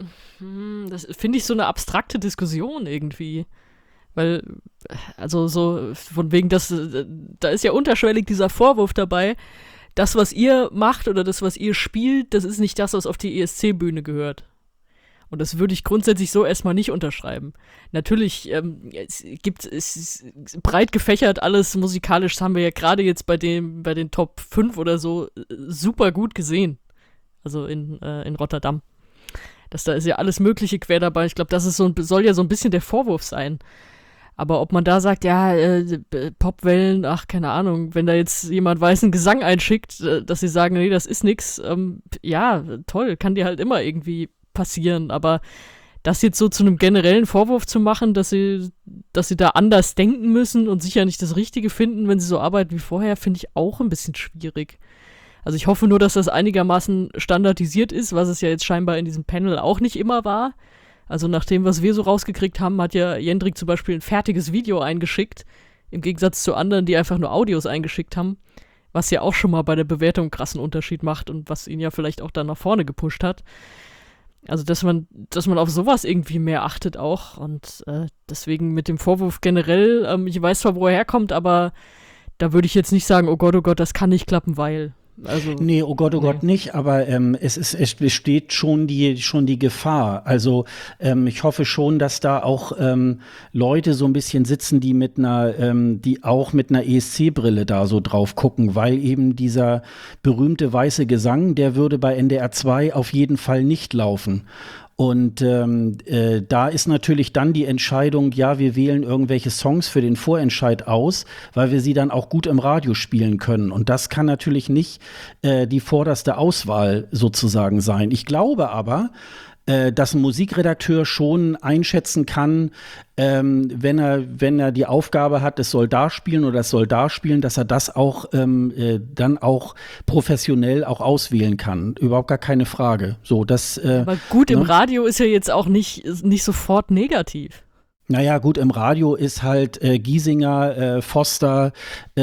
finde ich so eine abstrakte Diskussion irgendwie. Weil, also so von wegen, da ist ja unterschwellig dieser Vorwurf dabei, das, was ihr macht oder das, was ihr spielt, das ist nicht das, was auf die ESC-Bühne gehört. Und das würde ich grundsätzlich so erstmal nicht unterschreiben. Natürlich, es ist breit gefächert alles musikalisch, das haben wir ja gerade jetzt bei den Top 5 oder so super gut gesehen. Also in Rotterdam. Da ist ja alles Mögliche quer dabei. Ich glaube, das ist soll ja so ein bisschen der Vorwurf sein. Aber ob man da sagt, ja, Popwellen, ach, keine Ahnung, wenn da jetzt jemand weißen Gesang einschickt, dass sie sagen, nee, das ist nix, ja, toll, kann dir halt immer irgendwie passieren. Aber das jetzt so zu einem generellen Vorwurf zu machen, dass sie da anders denken müssen und sicher nicht das Richtige finden, wenn sie so arbeiten wie vorher, finde ich auch ein bisschen schwierig. Also ich hoffe nur, dass das einigermaßen standardisiert ist, was es ja jetzt scheinbar in diesem Panel auch nicht immer war. Also nach dem, was wir so rausgekriegt haben, hat ja Jendrik zum Beispiel ein fertiges Video eingeschickt, Im Gegensatz zu anderen, die einfach nur Audios eingeschickt haben, was ja auch schon mal bei der Bewertung einen krassen Unterschied macht und was ihn ja vielleicht auch dann nach vorne gepusht hat. Also, dass man auf sowas irgendwie mehr achtet auch und deswegen mit dem Vorwurf generell, ich weiß zwar, wo er herkommt, aber da würde ich jetzt nicht sagen, oh Gott, das kann nicht klappen, weil. Also, nee, oh Gott nicht, aber es besteht schon die Gefahr. Also ich hoffe schon, dass da auch Leute so ein bisschen sitzen, die die auch mit einer ESC-Brille da so drauf gucken, weil eben dieser berühmte weiße Gesang, der würde bei NDR 2 auf jeden Fall nicht laufen. Und da ist natürlich dann die Entscheidung, ja, wir wählen irgendwelche Songs für den Vorentscheid aus, weil wir sie dann auch gut im Radio spielen können. Und das kann natürlich nicht die vorderste Auswahl sozusagen sein. Ich glaube aber, dass ein Musikredakteur schon einschätzen kann, wenn er die Aufgabe hat, es soll da spielen oder es soll da spielen, dass er das auch dann auch professionell auch auswählen kann. Überhaupt gar keine Frage. So, aber gut, im Radio ist ja jetzt auch nicht sofort negativ. Naja, gut, im Radio ist halt Giesinger, Foster,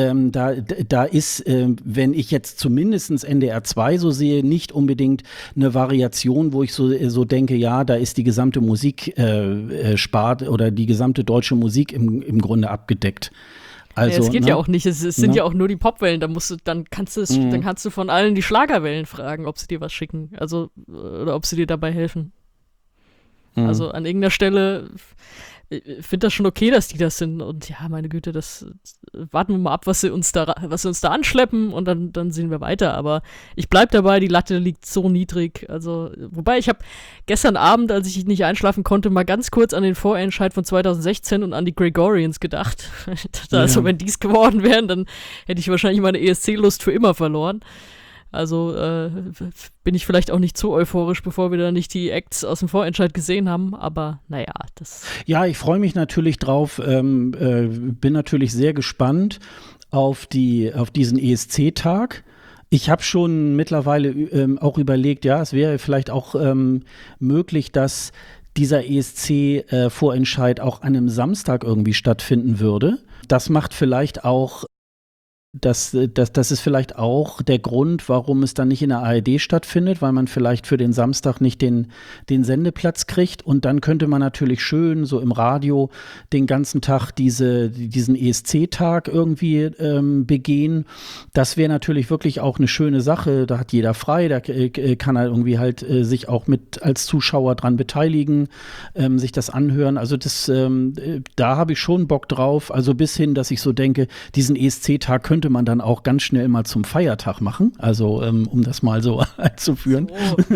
da ist, wenn ich jetzt zumindest NDR 2 so sehe, nicht unbedingt eine Variation, wo ich so denke, ja, da ist die gesamte Musik Sparte oder die gesamte deutsche Musik im Grunde abgedeckt. Also, es geht ja auch nicht, es sind ja auch nur die Popwellen, dann kannst du von allen die Schlagerwellen fragen, ob sie dir was schicken, also oder ob sie dir dabei helfen. Also an irgendeiner Stelle finde das schon okay, dass die das sind. Und ja, meine Güte, das warten wir mal ab, was sie uns da anschleppen und dann sehen wir weiter. Aber ich bleib dabei, die Latte liegt so niedrig. Also, wobei ich habe gestern Abend, als ich nicht einschlafen konnte, mal ganz kurz an den Vorentscheid von 2016 und an die Gregorians gedacht. Also, wenn dies geworden wären, dann hätte ich wahrscheinlich meine ESC-Lust für immer verloren. Also bin ich vielleicht auch nicht so euphorisch, bevor wir da nicht die Acts aus dem Vorentscheid gesehen haben, aber naja, das. Ja, ich freue mich natürlich drauf, bin natürlich sehr gespannt auf diesen ESC-Tag. Ich habe schon mittlerweile auch überlegt, ja, es wäre vielleicht auch möglich, dass dieser ESC-Vorentscheid auch an einem Samstag irgendwie stattfinden würde. Das macht vielleicht auch das ist vielleicht auch der Grund, warum es dann nicht in der ARD stattfindet, weil man vielleicht für den Samstag nicht den Sendeplatz kriegt. Und dann könnte man natürlich schön so im Radio den ganzen Tag diesen ESC-Tag irgendwie begehen. Das wäre natürlich wirklich auch eine schöne Sache. Da hat jeder frei, da kann er irgendwie halt sich auch mit als Zuschauer dran beteiligen, sich das anhören. Also da habe ich schon Bock drauf. Also bis hin, dass ich so denke, diesen ESC-Tag könnte man dann auch ganz schnell mal zum Feiertag machen, also um das mal so einzuführen. So.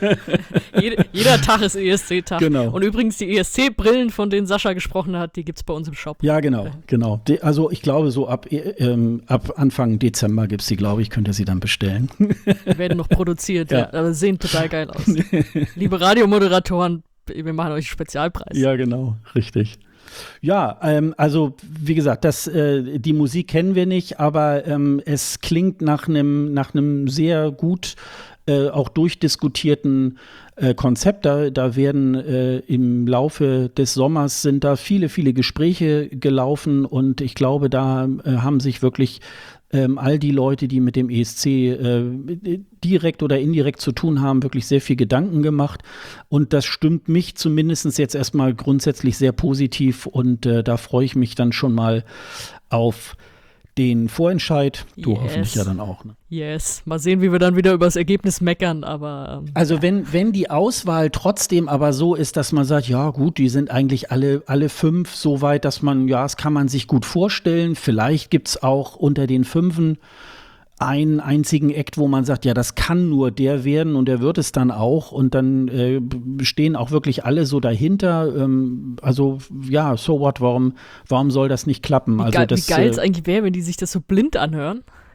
Jeder Tag ist ESC-Tag. Genau. Und übrigens die ESC-Brillen, von denen Sascha gesprochen hat, die gibt es bei uns im Shop. Ja, genau. Also ich glaube, so ab Anfang Dezember gibt es die, glaube ich, könnt ihr sie dann bestellen. Die werden noch produziert, ja. Aber sehen total geil aus. Liebe Radiomoderatoren, wir machen euch einen Spezialpreis. Ja, genau, richtig. Ja, also wie gesagt, die Musik kennen wir nicht, aber es klingt nach einem sehr gut auch durchdiskutierten Konzept. Da werden im Laufe des Sommers sind da viele, viele Gespräche gelaufen und ich glaube, da haben sich wirklich all die Leute, die mit dem ESC direkt oder indirekt zu tun haben, wirklich sehr viel Gedanken gemacht. Und das stimmt mich zumindest jetzt erstmal grundsätzlich sehr positiv. Und da freue ich mich dann schon mal auf den Vorentscheid. Du hoffentlich ja dann auch. Ne? Yes. Mal sehen, wie wir dann wieder über das Ergebnis meckern, aber also wenn die Auswahl trotzdem aber so ist, dass man sagt, ja gut, die sind eigentlich alle 5 so weit, dass man, ja, das kann man sich gut vorstellen. Vielleicht gibt es auch unter den 5 einen einzigen Act, wo man sagt, ja, das kann nur der werden und der wird es dann auch und dann stehen auch wirklich alle so dahinter. Also ja, so what, warum soll das nicht klappen? Wie geil es eigentlich wäre, wenn die sich das so blind anhören.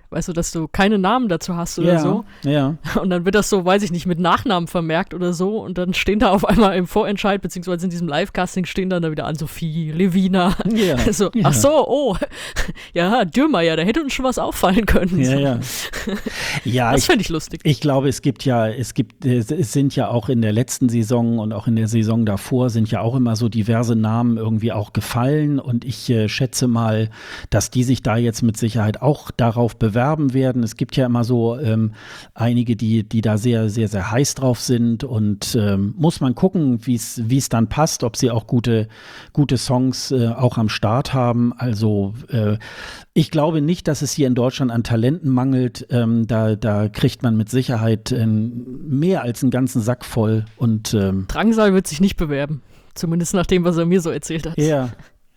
weißt du, dass du keine Namen dazu hast oder so. Ja. Und dann wird das so, weiß ich nicht, mit Nachnamen vermerkt oder so und dann stehen da auf einmal im Vorentscheid, beziehungsweise in diesem Live-Casting stehen dann da wieder Ann-Sophie, Levina. Ja. So, ach so, oh, ja, Dürrmeier, da hätte uns schon was auffallen können. Ja, so. ja. Ja, das fände ich lustig. Ich glaube, es sind ja auch in der letzten Saison und auch in der Saison davor sind ja auch immer so diverse Namen irgendwie auch gefallen und ich schätze mal, dass die sich da jetzt mit Sicherheit auch darauf bewerben werden. Es gibt ja immer so einige, die da sehr, sehr, sehr heiß drauf sind und muss man gucken, wie es dann passt, ob sie auch gute Songs auch am Start haben. Also ich glaube nicht, dass es hier in Deutschland an Talenten mangelt. Da kriegt man mit Sicherheit mehr als einen ganzen Sack voll. Und Drangsal wird sich nicht bewerben. Zumindest nach dem, was er mir so erzählt hat. Ja.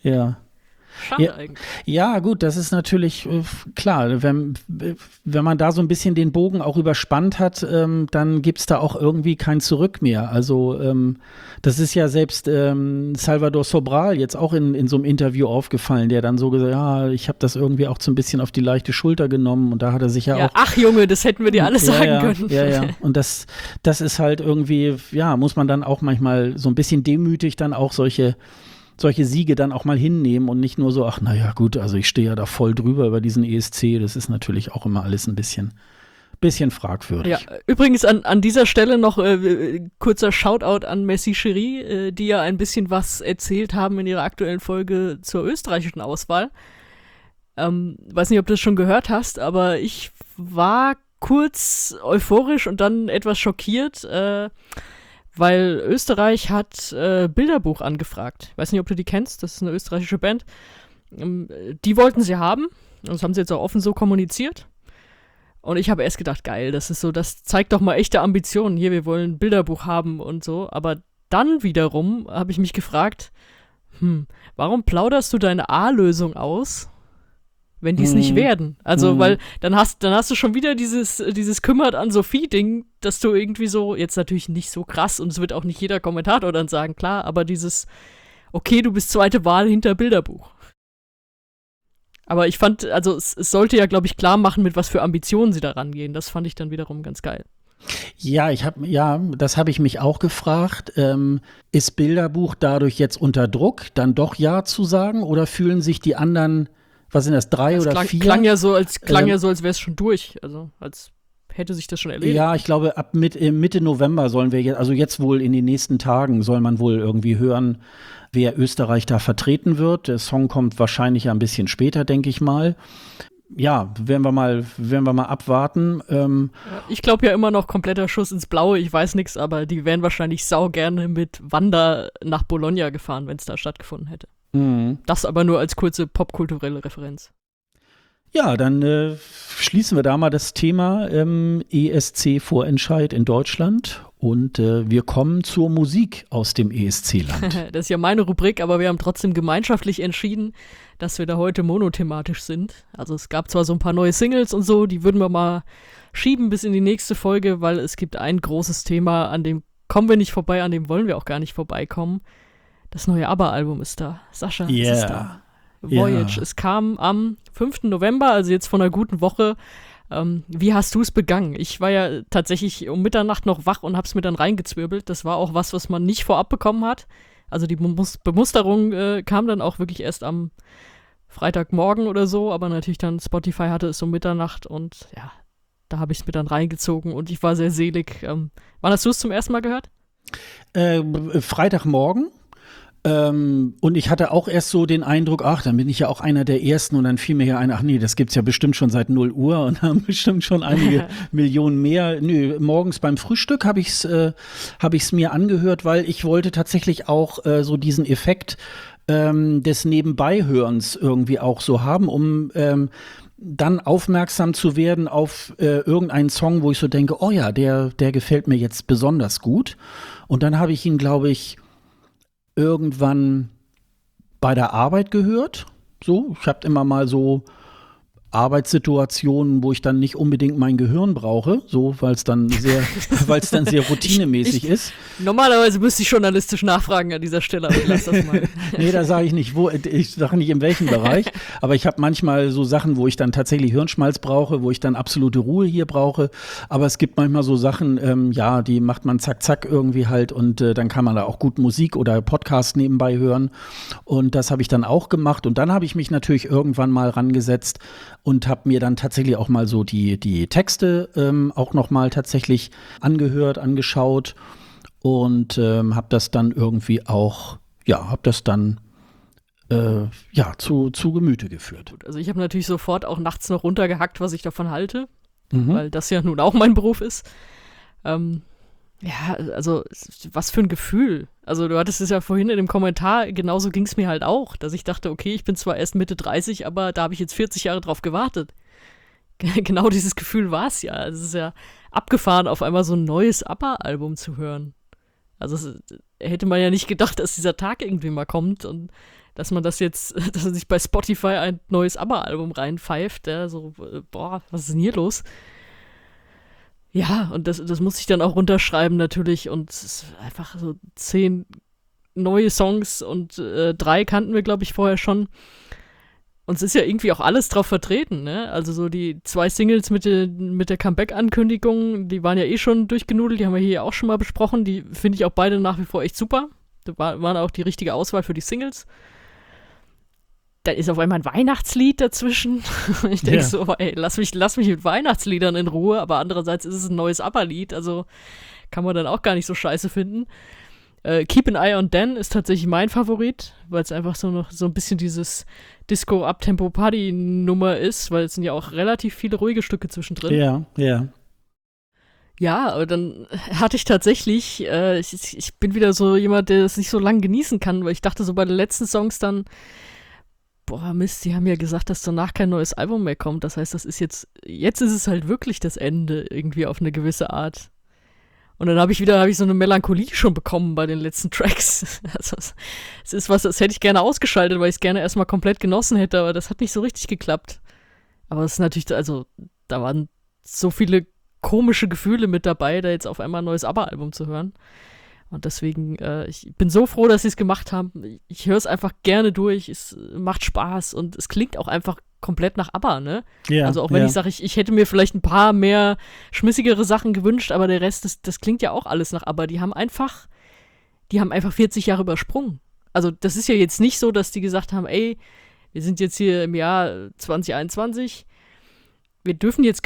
Schade eigentlich. Ja, gut, das ist natürlich klar. Wenn man da so ein bisschen den Bogen auch überspannt hat, dann gibt es da auch irgendwie kein Zurück mehr. Also das ist ja selbst Salvador Sobral jetzt auch in so einem Interview aufgefallen, der dann so gesagt, ja, ich habe das irgendwie auch so ein bisschen auf die leichte Schulter genommen und da hat er sich ja auch. Ach Junge, das hätten wir dir alles sagen können. Ja. Und das ist halt irgendwie, ja, muss man dann auch manchmal so ein bisschen demütig dann auch solche Siege dann auch mal hinnehmen und nicht nur so, ach naja gut, also ich stehe ja da voll drüber über diesen ESC, das ist natürlich auch immer alles ein bisschen fragwürdig. Ja, übrigens an dieser Stelle noch kurzer Shoutout an Messi Cherie, die ja ein bisschen was erzählt haben in ihrer aktuellen Folge zur österreichischen Auswahl. Weiß nicht, ob du das schon gehört hast, aber ich war kurz euphorisch und dann etwas schockiert, weil Österreich hat Bilderbuch angefragt. Ich weiß nicht, ob du die kennst, das ist eine österreichische Band. Die wollten sie haben, das haben sie jetzt auch offen so kommuniziert. Und ich habe erst gedacht, geil, das zeigt doch mal echte Ambitionen. Hier, wir wollen ein Bilderbuch haben und so. Aber dann wiederum habe ich mich gefragt, warum plauderst du deine A-Lösung aus, wenn die es nicht werden? Also, weil dann hast du schon wieder dieses kümmert an Sophie-Ding, dass du irgendwie so, jetzt natürlich nicht so krass und es wird auch nicht jeder Kommentator dann sagen, klar, aber dieses, okay, du bist zweite Wahl hinter Bilderbuch. Aber ich fand, also es sollte ja, glaube ich, klar machen, mit was für Ambitionen sie da rangehen. Das fand ich dann wiederum ganz geil. Ja, das habe ich mich auch gefragt. Ist Bilderbuch dadurch jetzt unter Druck, dann doch Ja zu sagen oder fühlen sich die anderen, was sind das, 3 oder 4? Klang ja so, als wäre es schon durch. Also als hätte sich das schon erledigt. Ja, ich glaube, ab Mitte November sollen wir jetzt wohl in den nächsten Tagen soll man wohl irgendwie hören, wer Österreich da vertreten wird. Der Song kommt wahrscheinlich ein bisschen später, denke ich mal. Ja, werden wir mal abwarten. Ich glaube ja immer noch kompletter Schuss ins Blaue. Ich weiß nichts, aber die wären wahrscheinlich sau gerne mit Wanda nach Bologna gefahren, wenn es da stattgefunden hätte. Das aber nur als kurze popkulturelle Referenz. Ja, dann schließen wir da mal das Thema ESC-Vorentscheid in Deutschland und wir kommen zur Musik aus dem ESC-Land. Das ist ja meine Rubrik, aber wir haben trotzdem gemeinschaftlich entschieden, dass wir da heute monothematisch sind. Also es gab zwar so ein paar neue Singles und so, die würden wir mal schieben bis in die nächste Folge, weil es gibt ein großes Thema, an dem kommen wir nicht vorbei, an dem wollen wir auch gar nicht vorbeikommen. Das neue ABBA-Album ist da. Sascha, es ist da. Voyage. Es kam am 5. November, also jetzt vor einer guten Woche. Wie hast du es begangen? Ich war ja tatsächlich um Mitternacht noch wach und hab's mir dann reingezwirbelt. Das war auch was man nicht vorab bekommen hat. Also die Bemusterung kam dann auch wirklich erst am Freitagmorgen oder so, aber natürlich dann Spotify hatte es um Mitternacht und ja, da habe ich es mir dann reingezogen und ich war sehr selig. Wann hast du es zum ersten Mal gehört? Freitagmorgen. Und ich hatte auch erst so den Eindruck, ach, dann bin ich ja auch einer der Ersten und dann fiel mir ja ein, ach nee, das gibt's ja bestimmt schon seit 0 Uhr und haben bestimmt schon einige Millionen mehr. Nö, morgens beim Frühstück habe ich's mir angehört, weil ich wollte tatsächlich auch so diesen Effekt des Nebenbeihörens irgendwie auch so haben, um dann aufmerksam zu werden auf irgendeinen Song, wo ich so denke, oh ja, der gefällt mir jetzt besonders gut. Und dann habe ich ihn, glaube ich, irgendwann bei der Arbeit gehört. So, ich habe immer mal so Arbeitssituationen, wo ich dann nicht unbedingt mein Gehirn brauche, so, weil es dann sehr routinemäßig ist. Normalerweise müsste ich journalistisch nachfragen an dieser Stelle, aber ich lass das mal. Nee, da sage ich nicht, ich sage nicht in welchem Bereich, aber ich habe manchmal so Sachen, wo ich dann tatsächlich Hirnschmalz brauche, wo ich dann absolute Ruhe hier brauche, aber es gibt manchmal so Sachen, die macht man zack, zack irgendwie halt und dann kann man da auch gut Musik oder Podcast nebenbei hören und das habe ich dann auch gemacht und dann habe ich mich natürlich irgendwann mal rangesetzt und habe mir dann tatsächlich auch mal so die Texte auch noch mal tatsächlich angehört, angeschaut und habe das dann irgendwie auch, zu Gemüte geführt. Also ich habe natürlich sofort auch nachts noch runtergehackt, was ich davon halte, weil das ja nun auch mein Beruf ist. Also was für ein Gefühl. Also du hattest es ja vorhin in dem Kommentar, genauso ging es mir halt auch, dass ich dachte, okay, ich bin zwar erst Mitte 30, aber da habe ich jetzt 40 Jahre drauf gewartet. Genau dieses Gefühl war es ja. Es ist ja abgefahren, auf einmal so ein neues ABBA-Album zu hören. Also hätte man ja nicht gedacht, dass dieser Tag irgendwie mal kommt und dass man dass er sich bei Spotify ein neues ABBA-Album reinpfeift, was ist denn hier los? Ja, und das muss ich dann auch runterschreiben natürlich und es ist einfach so 10 neue Songs und 3 kannten wir, glaube ich, vorher schon. Und es ist ja irgendwie auch alles drauf vertreten, ne? Also so die 2 Singles mit der Comeback-Ankündigung, die waren ja eh schon durchgenudelt, die haben wir hier auch schon mal besprochen, die finde ich auch beide nach wie vor echt super. Da waren auch die richtige Auswahl für die Singles. Dann ist auf einmal ein Weihnachtslied dazwischen. Ich denke so, ey, lass mich mit Weihnachtsliedern in Ruhe, aber andererseits ist es ein neues ABBA-Lied, also kann man dann auch gar nicht so scheiße finden. Keep an Eye on Dan ist tatsächlich mein Favorit, weil es einfach so noch so ein bisschen dieses Disco-Uptempo-Party-Nummer ist, weil es sind ja auch relativ viele ruhige Stücke zwischendrin. Ja. Ja, aber dann hatte ich tatsächlich, ich bin wieder so jemand, der das nicht so lange genießen kann, weil ich dachte so bei den letzten Songs dann, boah, Mist, die haben ja gesagt, dass danach kein neues Album mehr kommt. Das heißt, das ist jetzt ist es halt wirklich das Ende irgendwie auf eine gewisse Art. Und dann habe ich so eine Melancholie schon bekommen bei den letzten Tracks. Also, es ist was, das hätte ich gerne ausgeschaltet, weil ich es gerne erstmal komplett genossen hätte, aber das hat nicht so richtig geklappt. Aber es ist natürlich, also, da waren so viele komische Gefühle mit dabei, da jetzt auf einmal ein neues ABBA-Album zu hören. Und deswegen, ich bin so froh, dass sie es gemacht haben. Ich höre es einfach gerne durch, es macht Spaß und es klingt auch einfach komplett nach ABBA, ne? Ja, also auch wenn ich sage, ich hätte mir vielleicht ein paar mehr schmissigere Sachen gewünscht, aber der Rest, das klingt ja auch alles nach ABBA. Die haben einfach 40 Jahre übersprungen. Also das ist ja jetzt nicht so, dass die gesagt haben, ey, wir sind jetzt hier im Jahr 2021, wir dürfen jetzt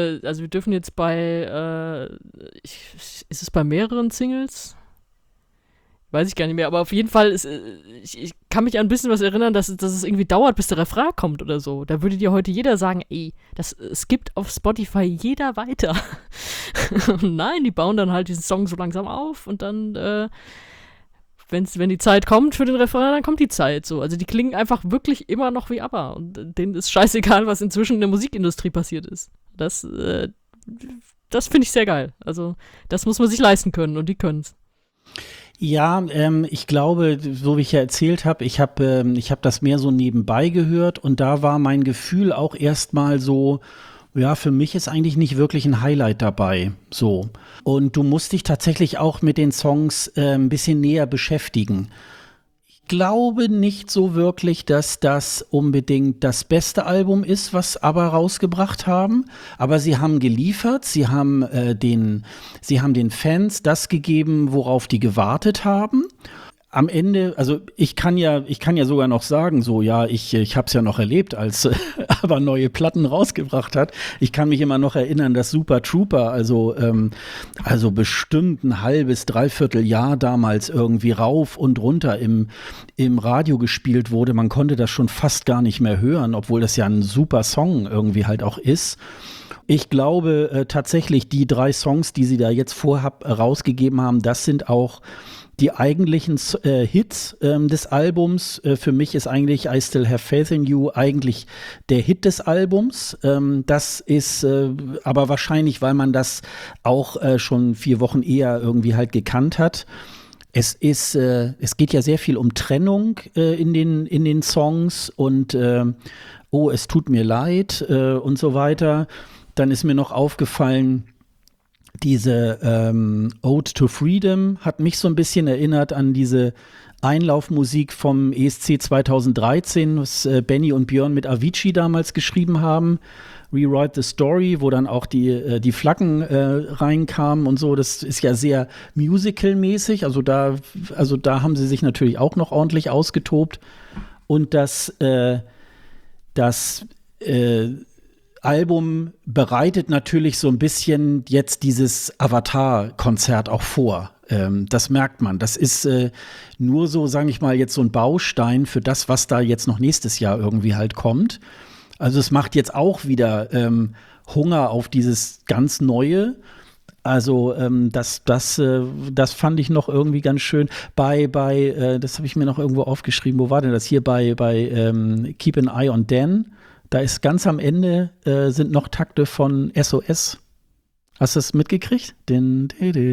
bei, ist es bei mehreren Singles? Weiß ich gar nicht mehr, aber auf jeden Fall ich kann mich an ein bisschen was erinnern, dass es irgendwie dauert, bis der Refrain kommt oder so. Da würde dir heute jeder sagen, ey, das skippt auf Spotify jeder weiter. Und nein, die bauen dann halt diesen Song so langsam auf und dann, wenn die Zeit kommt für den Refrain, dann kommt die Zeit so. Also die klingen einfach wirklich immer noch wie ABBA und denen ist scheißegal, was inzwischen in der Musikindustrie passiert ist. Das finde ich sehr geil. Also das muss man sich leisten können und die können's. Ja, ich glaube, so wie ich ja erzählt habe, ich hab das mehr so nebenbei gehört und da war mein Gefühl auch erstmal so, ja, für mich ist eigentlich nicht wirklich ein Highlight dabei, so. Und du musst dich tatsächlich auch mit den Songs ein bisschen näher beschäftigen. Ich glaube nicht so wirklich, dass das unbedingt das beste Album ist, was ABBA rausgebracht haben. Aber sie haben geliefert, sie haben den Fans das gegeben, worauf die gewartet haben. Am Ende, also ich kann ja sogar noch sagen, so ja, ich habe es ja noch erlebt, als ABBA neue Platten rausgebracht hat. Ich kann mich immer noch erinnern, dass Super Trooper, also bestimmt ein halbes, dreiviertel Jahr damals irgendwie rauf und runter im Radio gespielt wurde. Man konnte das schon fast gar nicht mehr hören, obwohl das ja ein super Song irgendwie halt auch ist. Ich glaube tatsächlich, die 3 Songs, die sie da jetzt vorab rausgegeben haben, das sind auch die eigentlichen Hits des Albums. Für mich ist eigentlich I Still Have Faith in You eigentlich der Hit des Albums. Das ist aber wahrscheinlich, weil man das auch schon 4 Wochen eher irgendwie halt gekannt hat. Es geht ja sehr viel um Trennung in den Songs und oh, es tut mir leid und so weiter. Dann ist mir noch aufgefallen, diese Ode to Freedom hat mich so ein bisschen erinnert an diese Einlaufmusik vom ESC 2013, was Benny und Björn mit Avicii damals geschrieben haben. Rewrite the Story, wo dann auch die Flaggen reinkamen und so. Das ist ja sehr musical-mäßig. Also da haben sie sich natürlich auch noch ordentlich ausgetobt. Und das Album bereitet natürlich so ein bisschen jetzt dieses Avatar-Konzert auch vor. Das merkt man. Das ist nur so, sage ich mal, jetzt so ein Baustein für das, was da jetzt noch nächstes Jahr irgendwie halt kommt. Also es macht jetzt auch wieder Hunger auf dieses ganz Neue. Also das fand ich noch irgendwie ganz schön. Das habe ich mir noch irgendwo aufgeschrieben. Wo war denn das? Hier bei Keep an Eye on Dan. Da ist ganz am Ende sind noch Takte von SOS. Hast du das mitgekriegt? Ganz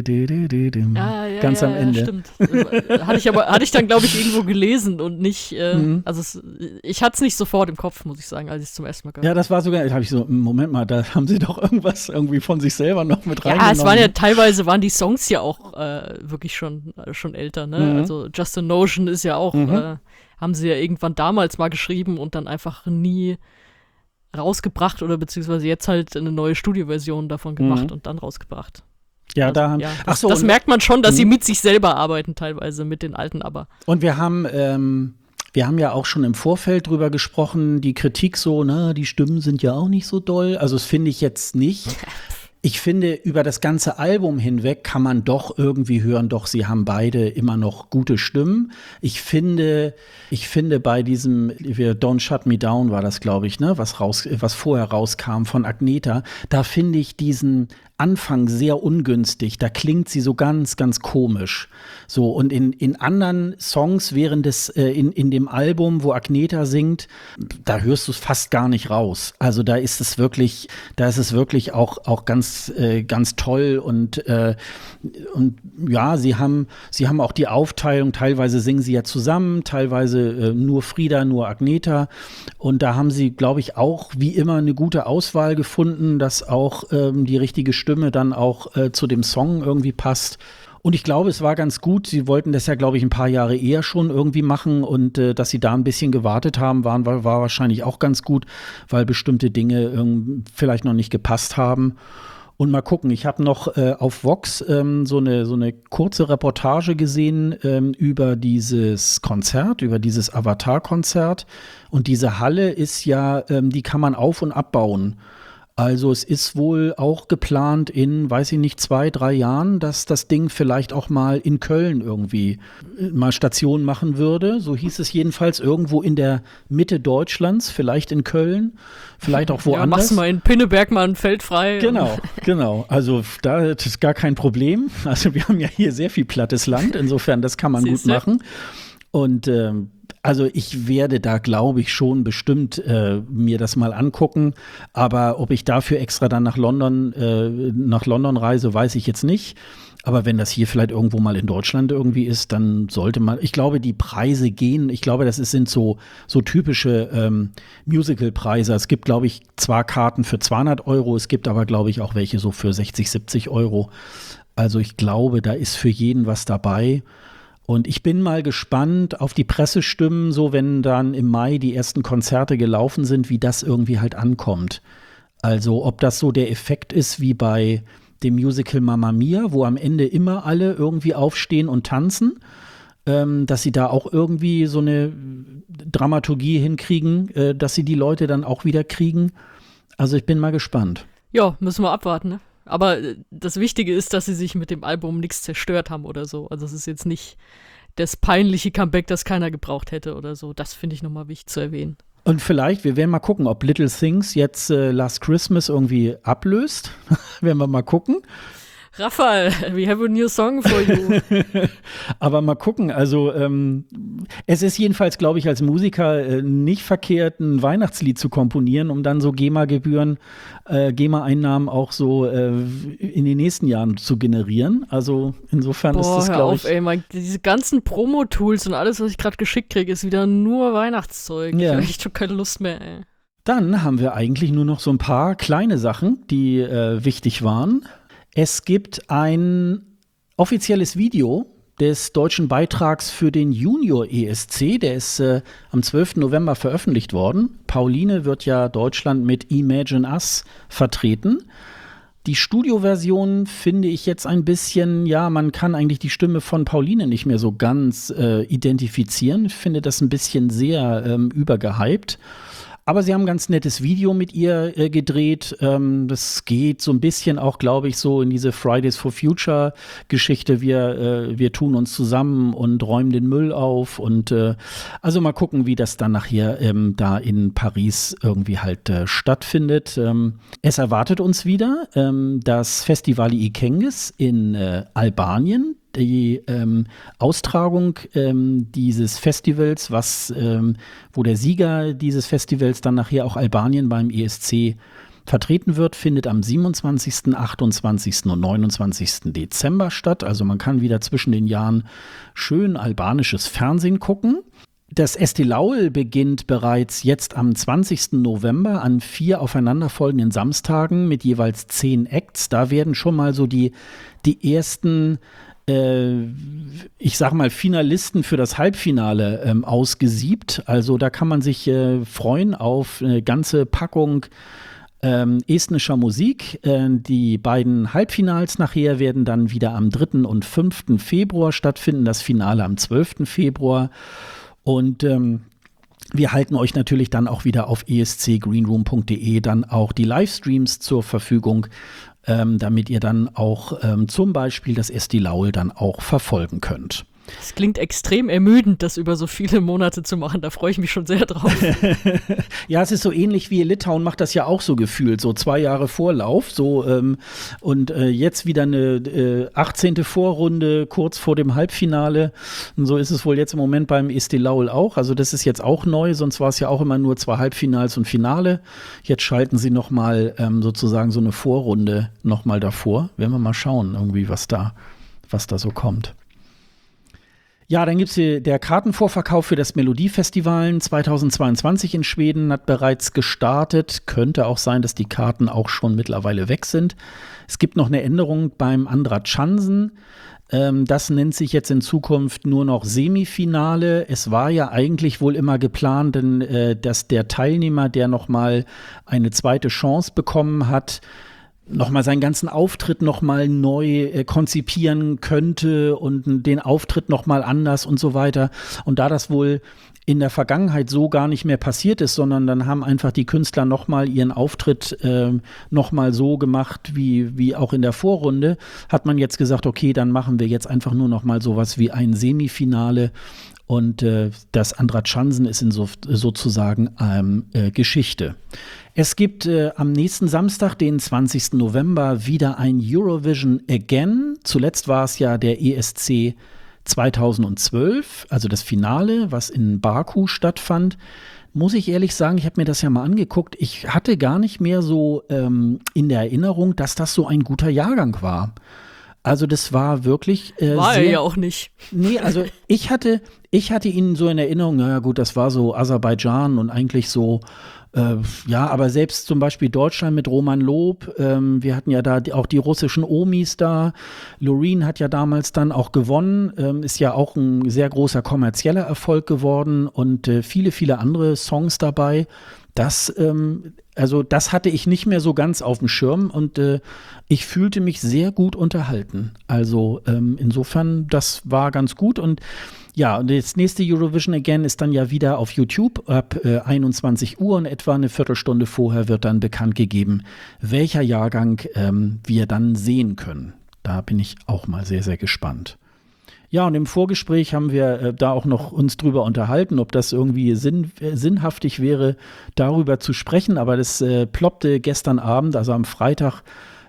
am Ende. Stimmt. Hatte ich dann, glaube ich, irgendwo gelesen und nicht, ich hatte es nicht sofort im Kopf, muss ich sagen, als ich es zum ersten Mal gehört habe. Ja, das war sogar, da habe ich so, Moment mal, da haben sie doch irgendwas irgendwie von sich selber noch mit reingenommen. Ja, es waren ja teilweise, die Songs ja auch wirklich schon älter, ne? Mhm. Also Just a Notion ist ja auch, haben sie ja irgendwann damals mal geschrieben und dann einfach nie rausgebracht oder beziehungsweise jetzt halt eine neue Studioversion davon gemacht und dann rausgebracht. Ja, also, das merkt man schon, dass sie mit sich selber arbeiten teilweise, mit den alten aber. Und wir haben ja auch schon im Vorfeld drüber gesprochen, die Kritik so, die Stimmen sind ja auch nicht so doll. Also das finde ich jetzt nicht. Ich finde, über das ganze Album hinweg kann man doch irgendwie hören, doch, sie haben beide immer noch gute Stimmen. Ich finde bei diesem Don't Shut Me Down war das, glaube ich, ne, was vorher rauskam von Agnetha, da finde ich diesen Anfang sehr ungünstig. Da klingt sie so ganz, ganz komisch. So, und in anderen Songs während in dem Album, wo Agnetha singt, da hörst du es fast gar nicht raus. Also da ist es wirklich auch ganz, ganz toll und ja, sie haben auch die Aufteilung, teilweise singen sie ja zusammen, teilweise nur Frida, nur Agnetha. Und da haben sie, glaube ich, auch wie immer eine gute Auswahl gefunden, dass auch die richtige Stimme dann auch zu dem Song irgendwie passt. Und ich glaube, es war ganz gut. Sie wollten das ja, glaube ich, ein paar Jahre eher schon irgendwie machen und dass sie da ein bisschen gewartet haben, war wahrscheinlich auch ganz gut, weil bestimmte Dinge vielleicht noch nicht gepasst haben. Und mal gucken, ich habe noch auf Vox so eine kurze Reportage gesehen über dieses Konzert, über dieses Avatar-Konzert. Und diese Halle ist ja, die kann man auf- und abbauen. Also es ist wohl auch geplant in, weiß ich nicht, 2-3 Jahren, dass das Ding vielleicht auch mal in Köln irgendwie mal Station machen würde. So hieß es jedenfalls irgendwo in der Mitte Deutschlands, vielleicht in Köln, vielleicht auch woanders. Ja, machst du mal in Pinneberg mal ein Feld frei. Genau. Also da ist gar kein Problem. Also wir haben ja hier sehr viel plattes Land, insofern das kann man gut machen. Und also ich werde da, glaube ich, schon bestimmt mir das mal angucken. Aber ob ich dafür extra dann nach London reise, weiß ich jetzt nicht. Aber wenn das hier vielleicht irgendwo mal in Deutschland irgendwie ist, dann sollte man, ich glaube, die Preise gehen, ich glaube, sind so typische Musical-Preise. Es gibt, glaube ich, zwar Karten für 200 €, es gibt aber, glaube ich, auch welche so für 60, 70 €. Also ich glaube, da ist für jeden was dabei. Und ich bin mal gespannt auf die Pressestimmen, so wenn dann im Mai die ersten Konzerte gelaufen sind, wie das irgendwie halt ankommt. Also ob das so der Effekt ist wie bei dem Musical Mamma Mia, wo am Ende immer alle irgendwie aufstehen und tanzen, dass sie da auch irgendwie so eine Dramaturgie hinkriegen, dass sie die Leute dann auch wieder kriegen. Also ich bin mal gespannt. Ja, müssen wir abwarten, ne? Aber das Wichtige ist, dass sie sich mit dem Album nichts zerstört haben oder so. Also es ist jetzt nicht das peinliche Comeback, das keiner gebraucht hätte oder so. Das finde ich nochmal wichtig zu erwähnen. Und vielleicht, wir werden mal gucken, ob Little Things jetzt Last Christmas irgendwie ablöst. Werden wir mal gucken. Raphael, we have a new song for you. Aber mal gucken, also es ist jedenfalls, glaube ich, als Musiker nicht verkehrt, ein Weihnachtslied zu komponieren, um dann so GEMA-Gebühren, GEMA-Einnahmen auch so in den nächsten Jahren zu generieren. Also insofern ist das, glaube ich. Ey, diese ganzen Promo-Tools und alles, was ich gerade geschickt kriege, ist wieder nur Weihnachtszeug. Ja. Ich habe echt schon keine Lust mehr, ey. Dann haben wir eigentlich nur noch so ein paar kleine Sachen, die wichtig waren. Es gibt ein offizielles Video des deutschen Beitrags für den Junior ESC. Der ist am 12. November veröffentlicht worden. Pauline wird ja Deutschland mit Imagine Us vertreten. Die Studioversion finde ich jetzt ein bisschen, ja, man kann eigentlich die Stimme von Pauline nicht mehr so ganz identifizieren. Ich finde das ein bisschen sehr übergehypt. Aber sie haben ein ganz nettes Video mit ihr gedreht. Das geht so ein bisschen auch, glaube ich, so in diese Fridays for Future Geschichte. Wir tun uns zusammen und räumen den Müll auf. Und also mal gucken, wie das dann nachher da in Paris irgendwie halt stattfindet. Es erwartet uns wieder das Festival Ikenges in Albanien. Die Austragung dieses Festivals, wo der Sieger dieses Festivals dann nachher auch Albanien beim ESC vertreten wird, findet am 27., 28. und 29. Dezember statt. Also man kann wieder zwischen den Jahren schön albanisches Fernsehen gucken. Das Estilaul beginnt bereits jetzt am 20. November an 4 aufeinanderfolgenden Samstagen mit jeweils 10 Acts. Da werden schon mal so die ersten ich sag mal, Finalisten für das Halbfinale ausgesiebt. Also da kann man sich freuen auf eine ganze Packung estnischer Musik. Die beiden Halbfinals nachher werden dann wieder am 3. und 5. Februar stattfinden, das Finale am 12. Februar. Und wir halten euch natürlich dann auch wieder auf escgreenroom.de dann auch die Livestreams zur Verfügung, damit ihr dann auch zum Beispiel das Estilaul dann auch verfolgen könnt. Es klingt extrem ermüdend, das über so viele Monate zu machen. Da freue ich mich schon sehr drauf. Ja, es ist so ähnlich wie Litauen macht das ja auch so gefühlt, so 2 Jahre Vorlauf. So, und jetzt wieder eine 18. Vorrunde kurz vor dem Halbfinale. Und so ist es wohl jetzt im Moment beim Estilaul auch. Also das ist jetzt auch neu, sonst war es ja auch immer nur 2 Halbfinals und Finale. Jetzt schalten sie nochmal sozusagen so eine Vorrunde nochmal davor. Werden wir mal schauen, irgendwie, was da so kommt. Ja, dann gibt es der Kartenvorverkauf für das Melodiefestival 2022 in Schweden, hat bereits gestartet. Könnte auch sein, dass die Karten auch schon mittlerweile weg sind. Es gibt noch eine Änderung beim Andra Chansen. Das nennt sich jetzt in Zukunft nur noch Semifinale. Es war ja eigentlich wohl immer geplant, dass der Teilnehmer, der nochmal eine zweite Chance bekommen hat, nochmal seinen ganzen Auftritt nochmal neu konzipieren könnte und den Auftritt nochmal anders und so weiter. Und da das wohl in der Vergangenheit so gar nicht mehr passiert ist, sondern dann haben einfach die Künstler nochmal ihren Auftritt nochmal so gemacht, wie auch in der Vorrunde, hat man jetzt gesagt, okay, dann machen wir jetzt einfach nur nochmal sowas wie ein Semifinale. Und das Andra Chansen ist sozusagen Geschichte. Es gibt am nächsten Samstag, den 20. November, wieder ein Eurovision Again. Zuletzt war es ja der ESC 2012, also das Finale, was in Baku stattfand. Muss ich ehrlich sagen, ich habe mir das ja mal angeguckt. Ich hatte gar nicht mehr so in der Erinnerung, dass das so ein guter Jahrgang war. Also das war wirklich war er ja auch nicht. Nee, also ich hatte ihn so in Erinnerung, naja gut, das war so Aserbaidschan und eigentlich so, ja, aber selbst zum Beispiel Deutschland mit Roman Lob, wir hatten ja da auch die russischen Omis da, Loreen hat ja damals dann auch gewonnen, ist ja auch ein sehr großer kommerzieller Erfolg geworden und viele, viele andere Songs dabei. Das hatte ich nicht mehr so ganz auf dem Schirm und ich fühlte mich sehr gut unterhalten. Also insofern, das war ganz gut und ja, und das nächste Eurovision Again ist dann ja wieder auf YouTube ab 21 Uhr und etwa eine Viertelstunde vorher wird dann bekannt gegeben, welcher Jahrgang wir dann sehen können. Da bin ich auch mal sehr, sehr gespannt. Ja, und im Vorgespräch haben wir da auch noch uns drüber unterhalten, ob das irgendwie sinnhaftig wäre, darüber zu sprechen. Aber das ploppte gestern Abend, also am Freitag,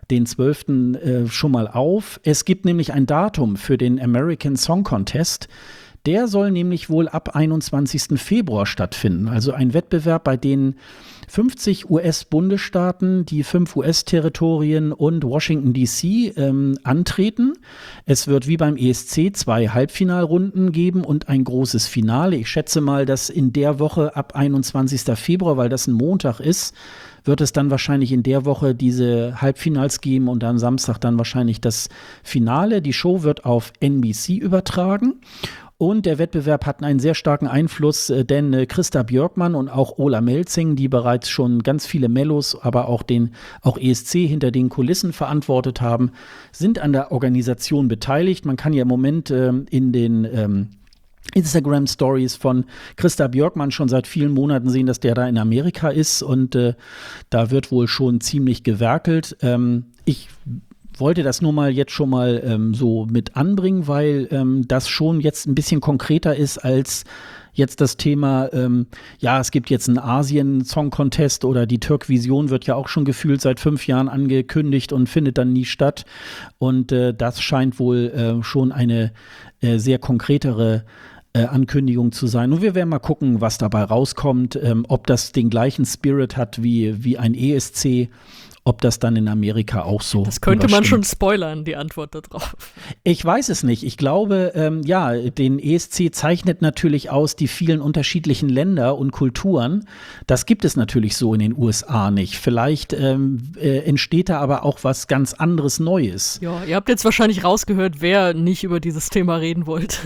den 12. Schon mal auf. Es gibt nämlich ein Datum für den American Song Contest. Der soll nämlich wohl ab 21. Februar stattfinden. Also ein Wettbewerb, bei dem 50 US-Bundesstaaten, die 5 US-Territorien und Washington D.C. Antreten. Es wird wie beim ESC 2 Halbfinalrunden geben und ein großes Finale. Ich schätze mal, dass in der Woche ab 21. Februar, weil das ein Montag ist, wird es dann wahrscheinlich in der Woche diese Halbfinals geben und am Samstag dann wahrscheinlich das Finale. Die Show wird auf NBC übertragen. Und der Wettbewerb hat einen sehr starken Einfluss, denn Christa Björkman und auch Ola Melzing, die bereits schon ganz viele Mellos, aber auch ESC hinter den Kulissen verantwortet haben, sind an der Organisation beteiligt. Man kann ja im Moment in den Instagram-Stories von Christa Björkman schon seit vielen Monaten sehen, dass der da in Amerika ist und da wird wohl schon ziemlich gewerkelt. Ich wollte das nur mal jetzt schon mal so mit anbringen, weil das schon jetzt ein bisschen konkreter ist als jetzt das Thema, es gibt jetzt einen Asien-Song-Contest oder die Türkvision wird ja auch schon gefühlt seit 5 Jahren angekündigt und findet dann nie statt. Und das scheint wohl schon eine sehr konkretere Ankündigung zu sein. Und wir werden mal gucken, was dabei rauskommt, ob das den gleichen Spirit hat wie ein ESC, ob das dann in Amerika auch so Das könnte man schon spoilern, die Antwort darauf. Ich weiß es nicht. Ich glaube, den ESC zeichnet natürlich aus die vielen unterschiedlichen Länder und Kulturen. Das gibt es natürlich so in den USA nicht. Vielleicht entsteht da aber auch was ganz anderes Neues. Ja, ihr habt jetzt wahrscheinlich rausgehört, wer nicht über dieses Thema reden wollte.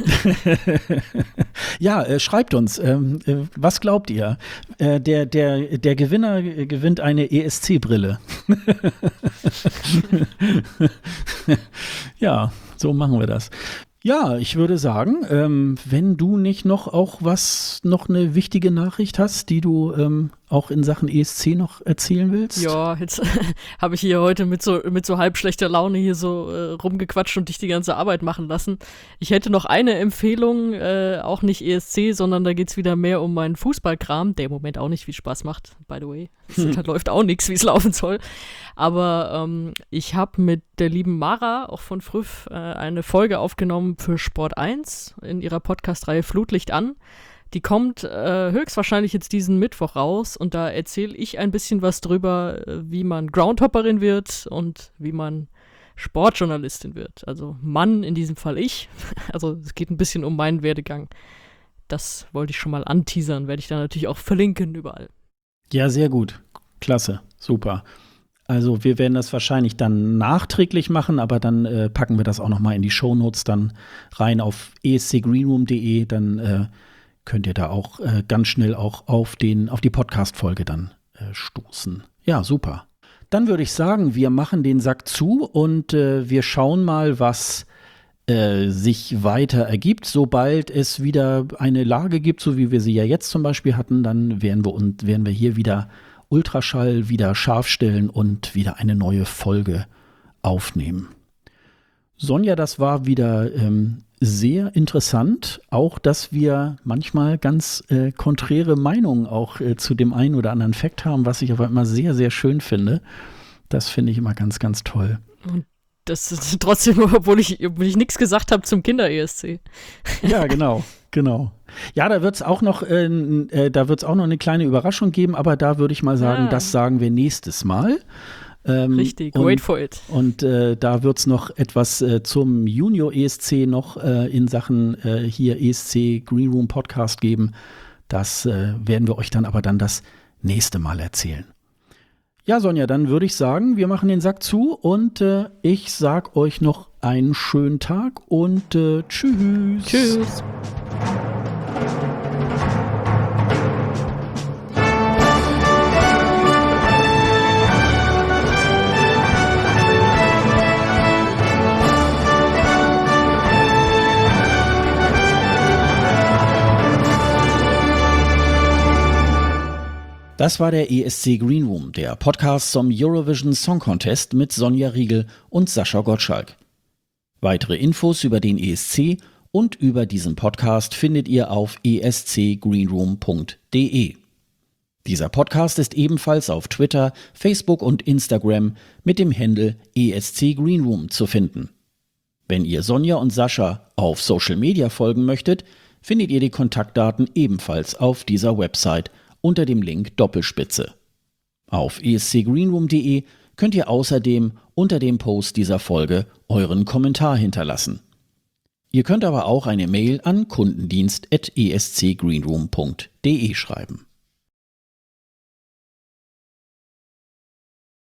Ja, schreibt uns. Was glaubt ihr? Der Gewinner gewinnt eine ESC-Brille. Ja, so machen wir das. Ja, ich würde sagen, wenn du nicht noch eine wichtige Nachricht hast, die du auch in Sachen ESC noch erzählen willst? Ja, jetzt habe ich hier heute mit so halb schlechter Laune hier so rumgequatscht und dich die ganze Arbeit machen lassen. Ich hätte noch eine Empfehlung, auch nicht ESC, sondern da geht's wieder mehr um meinen Fußballkram, der im Moment auch nicht viel Spaß macht, by the way. Da läuft auch nichts, wie es laufen soll. Aber ich habe mit der lieben Mara, auch von Früff, eine Folge aufgenommen für Sport 1 in ihrer Podcast-Reihe Flutlicht an. Die kommt höchstwahrscheinlich jetzt diesen Mittwoch raus und da erzähle ich ein bisschen was drüber, wie man Groundhopperin wird und wie man Sportjournalistin wird. Also Mann, in diesem Fall ich. Also es geht ein bisschen um meinen Werdegang. Das wollte ich schon mal anteasern, werde ich dann natürlich auch verlinken überall. Ja, sehr gut. Klasse. Super. Also wir werden das wahrscheinlich dann nachträglich machen, aber dann packen wir das auch noch mal in die Shownotes dann rein auf escgreenroom.de, dann könnt ihr da auch ganz schnell auch auf die Podcast-Folge dann stoßen. Ja, super. Dann würde ich sagen, wir machen den Sack zu und wir schauen mal, was sich weiter ergibt. Sobald es wieder eine Lage gibt, so wie wir sie ja jetzt zum Beispiel hatten, dann werden wir hier wieder Ultraschall wieder scharf stellen und wieder eine neue Folge aufnehmen. Sonja, das war wieder sehr interessant, auch dass wir manchmal ganz konträre Meinungen auch zu dem einen oder anderen Fakt haben, was ich aber immer sehr, sehr schön finde. Das finde ich immer ganz, ganz toll. Und das ist trotzdem, obwohl ich nichts gesagt habe zum Kinder-ESC. Ja, genau. Ja, da wird es auch noch eine kleine Überraschung geben, aber da würde ich mal sagen, das sagen wir nächstes Mal. Richtig, wait for it. Und da wird es noch etwas zum Junior ESC noch in Sachen hier ESC Green Room Podcast geben. Das werden wir euch dann aber das nächste Mal erzählen. Ja, Sonja, dann würde ich sagen, wir machen den Sack zu und ich sag euch noch einen schönen Tag und tschüss. Tschüss. Das war der ESC Green Room, der Podcast zum Eurovision Song Contest mit Sonja Riegel und Sascha Gottschalk. Weitere Infos über den ESC und über diesen Podcast findet ihr auf escgreenroom.de. Dieser Podcast ist ebenfalls auf Twitter, Facebook und Instagram mit dem Handle ESC Greenroom zu finden. Wenn ihr Sonja und Sascha auf Social Media folgen möchtet, findet ihr die Kontaktdaten ebenfalls auf dieser Website unter dem Link Doppelspitze. Auf escgreenroom.de könnt ihr außerdem unter dem Post dieser Folge euren Kommentar hinterlassen. Ihr könnt aber auch eine Mail an kundendienst@escgreenroom.de schreiben.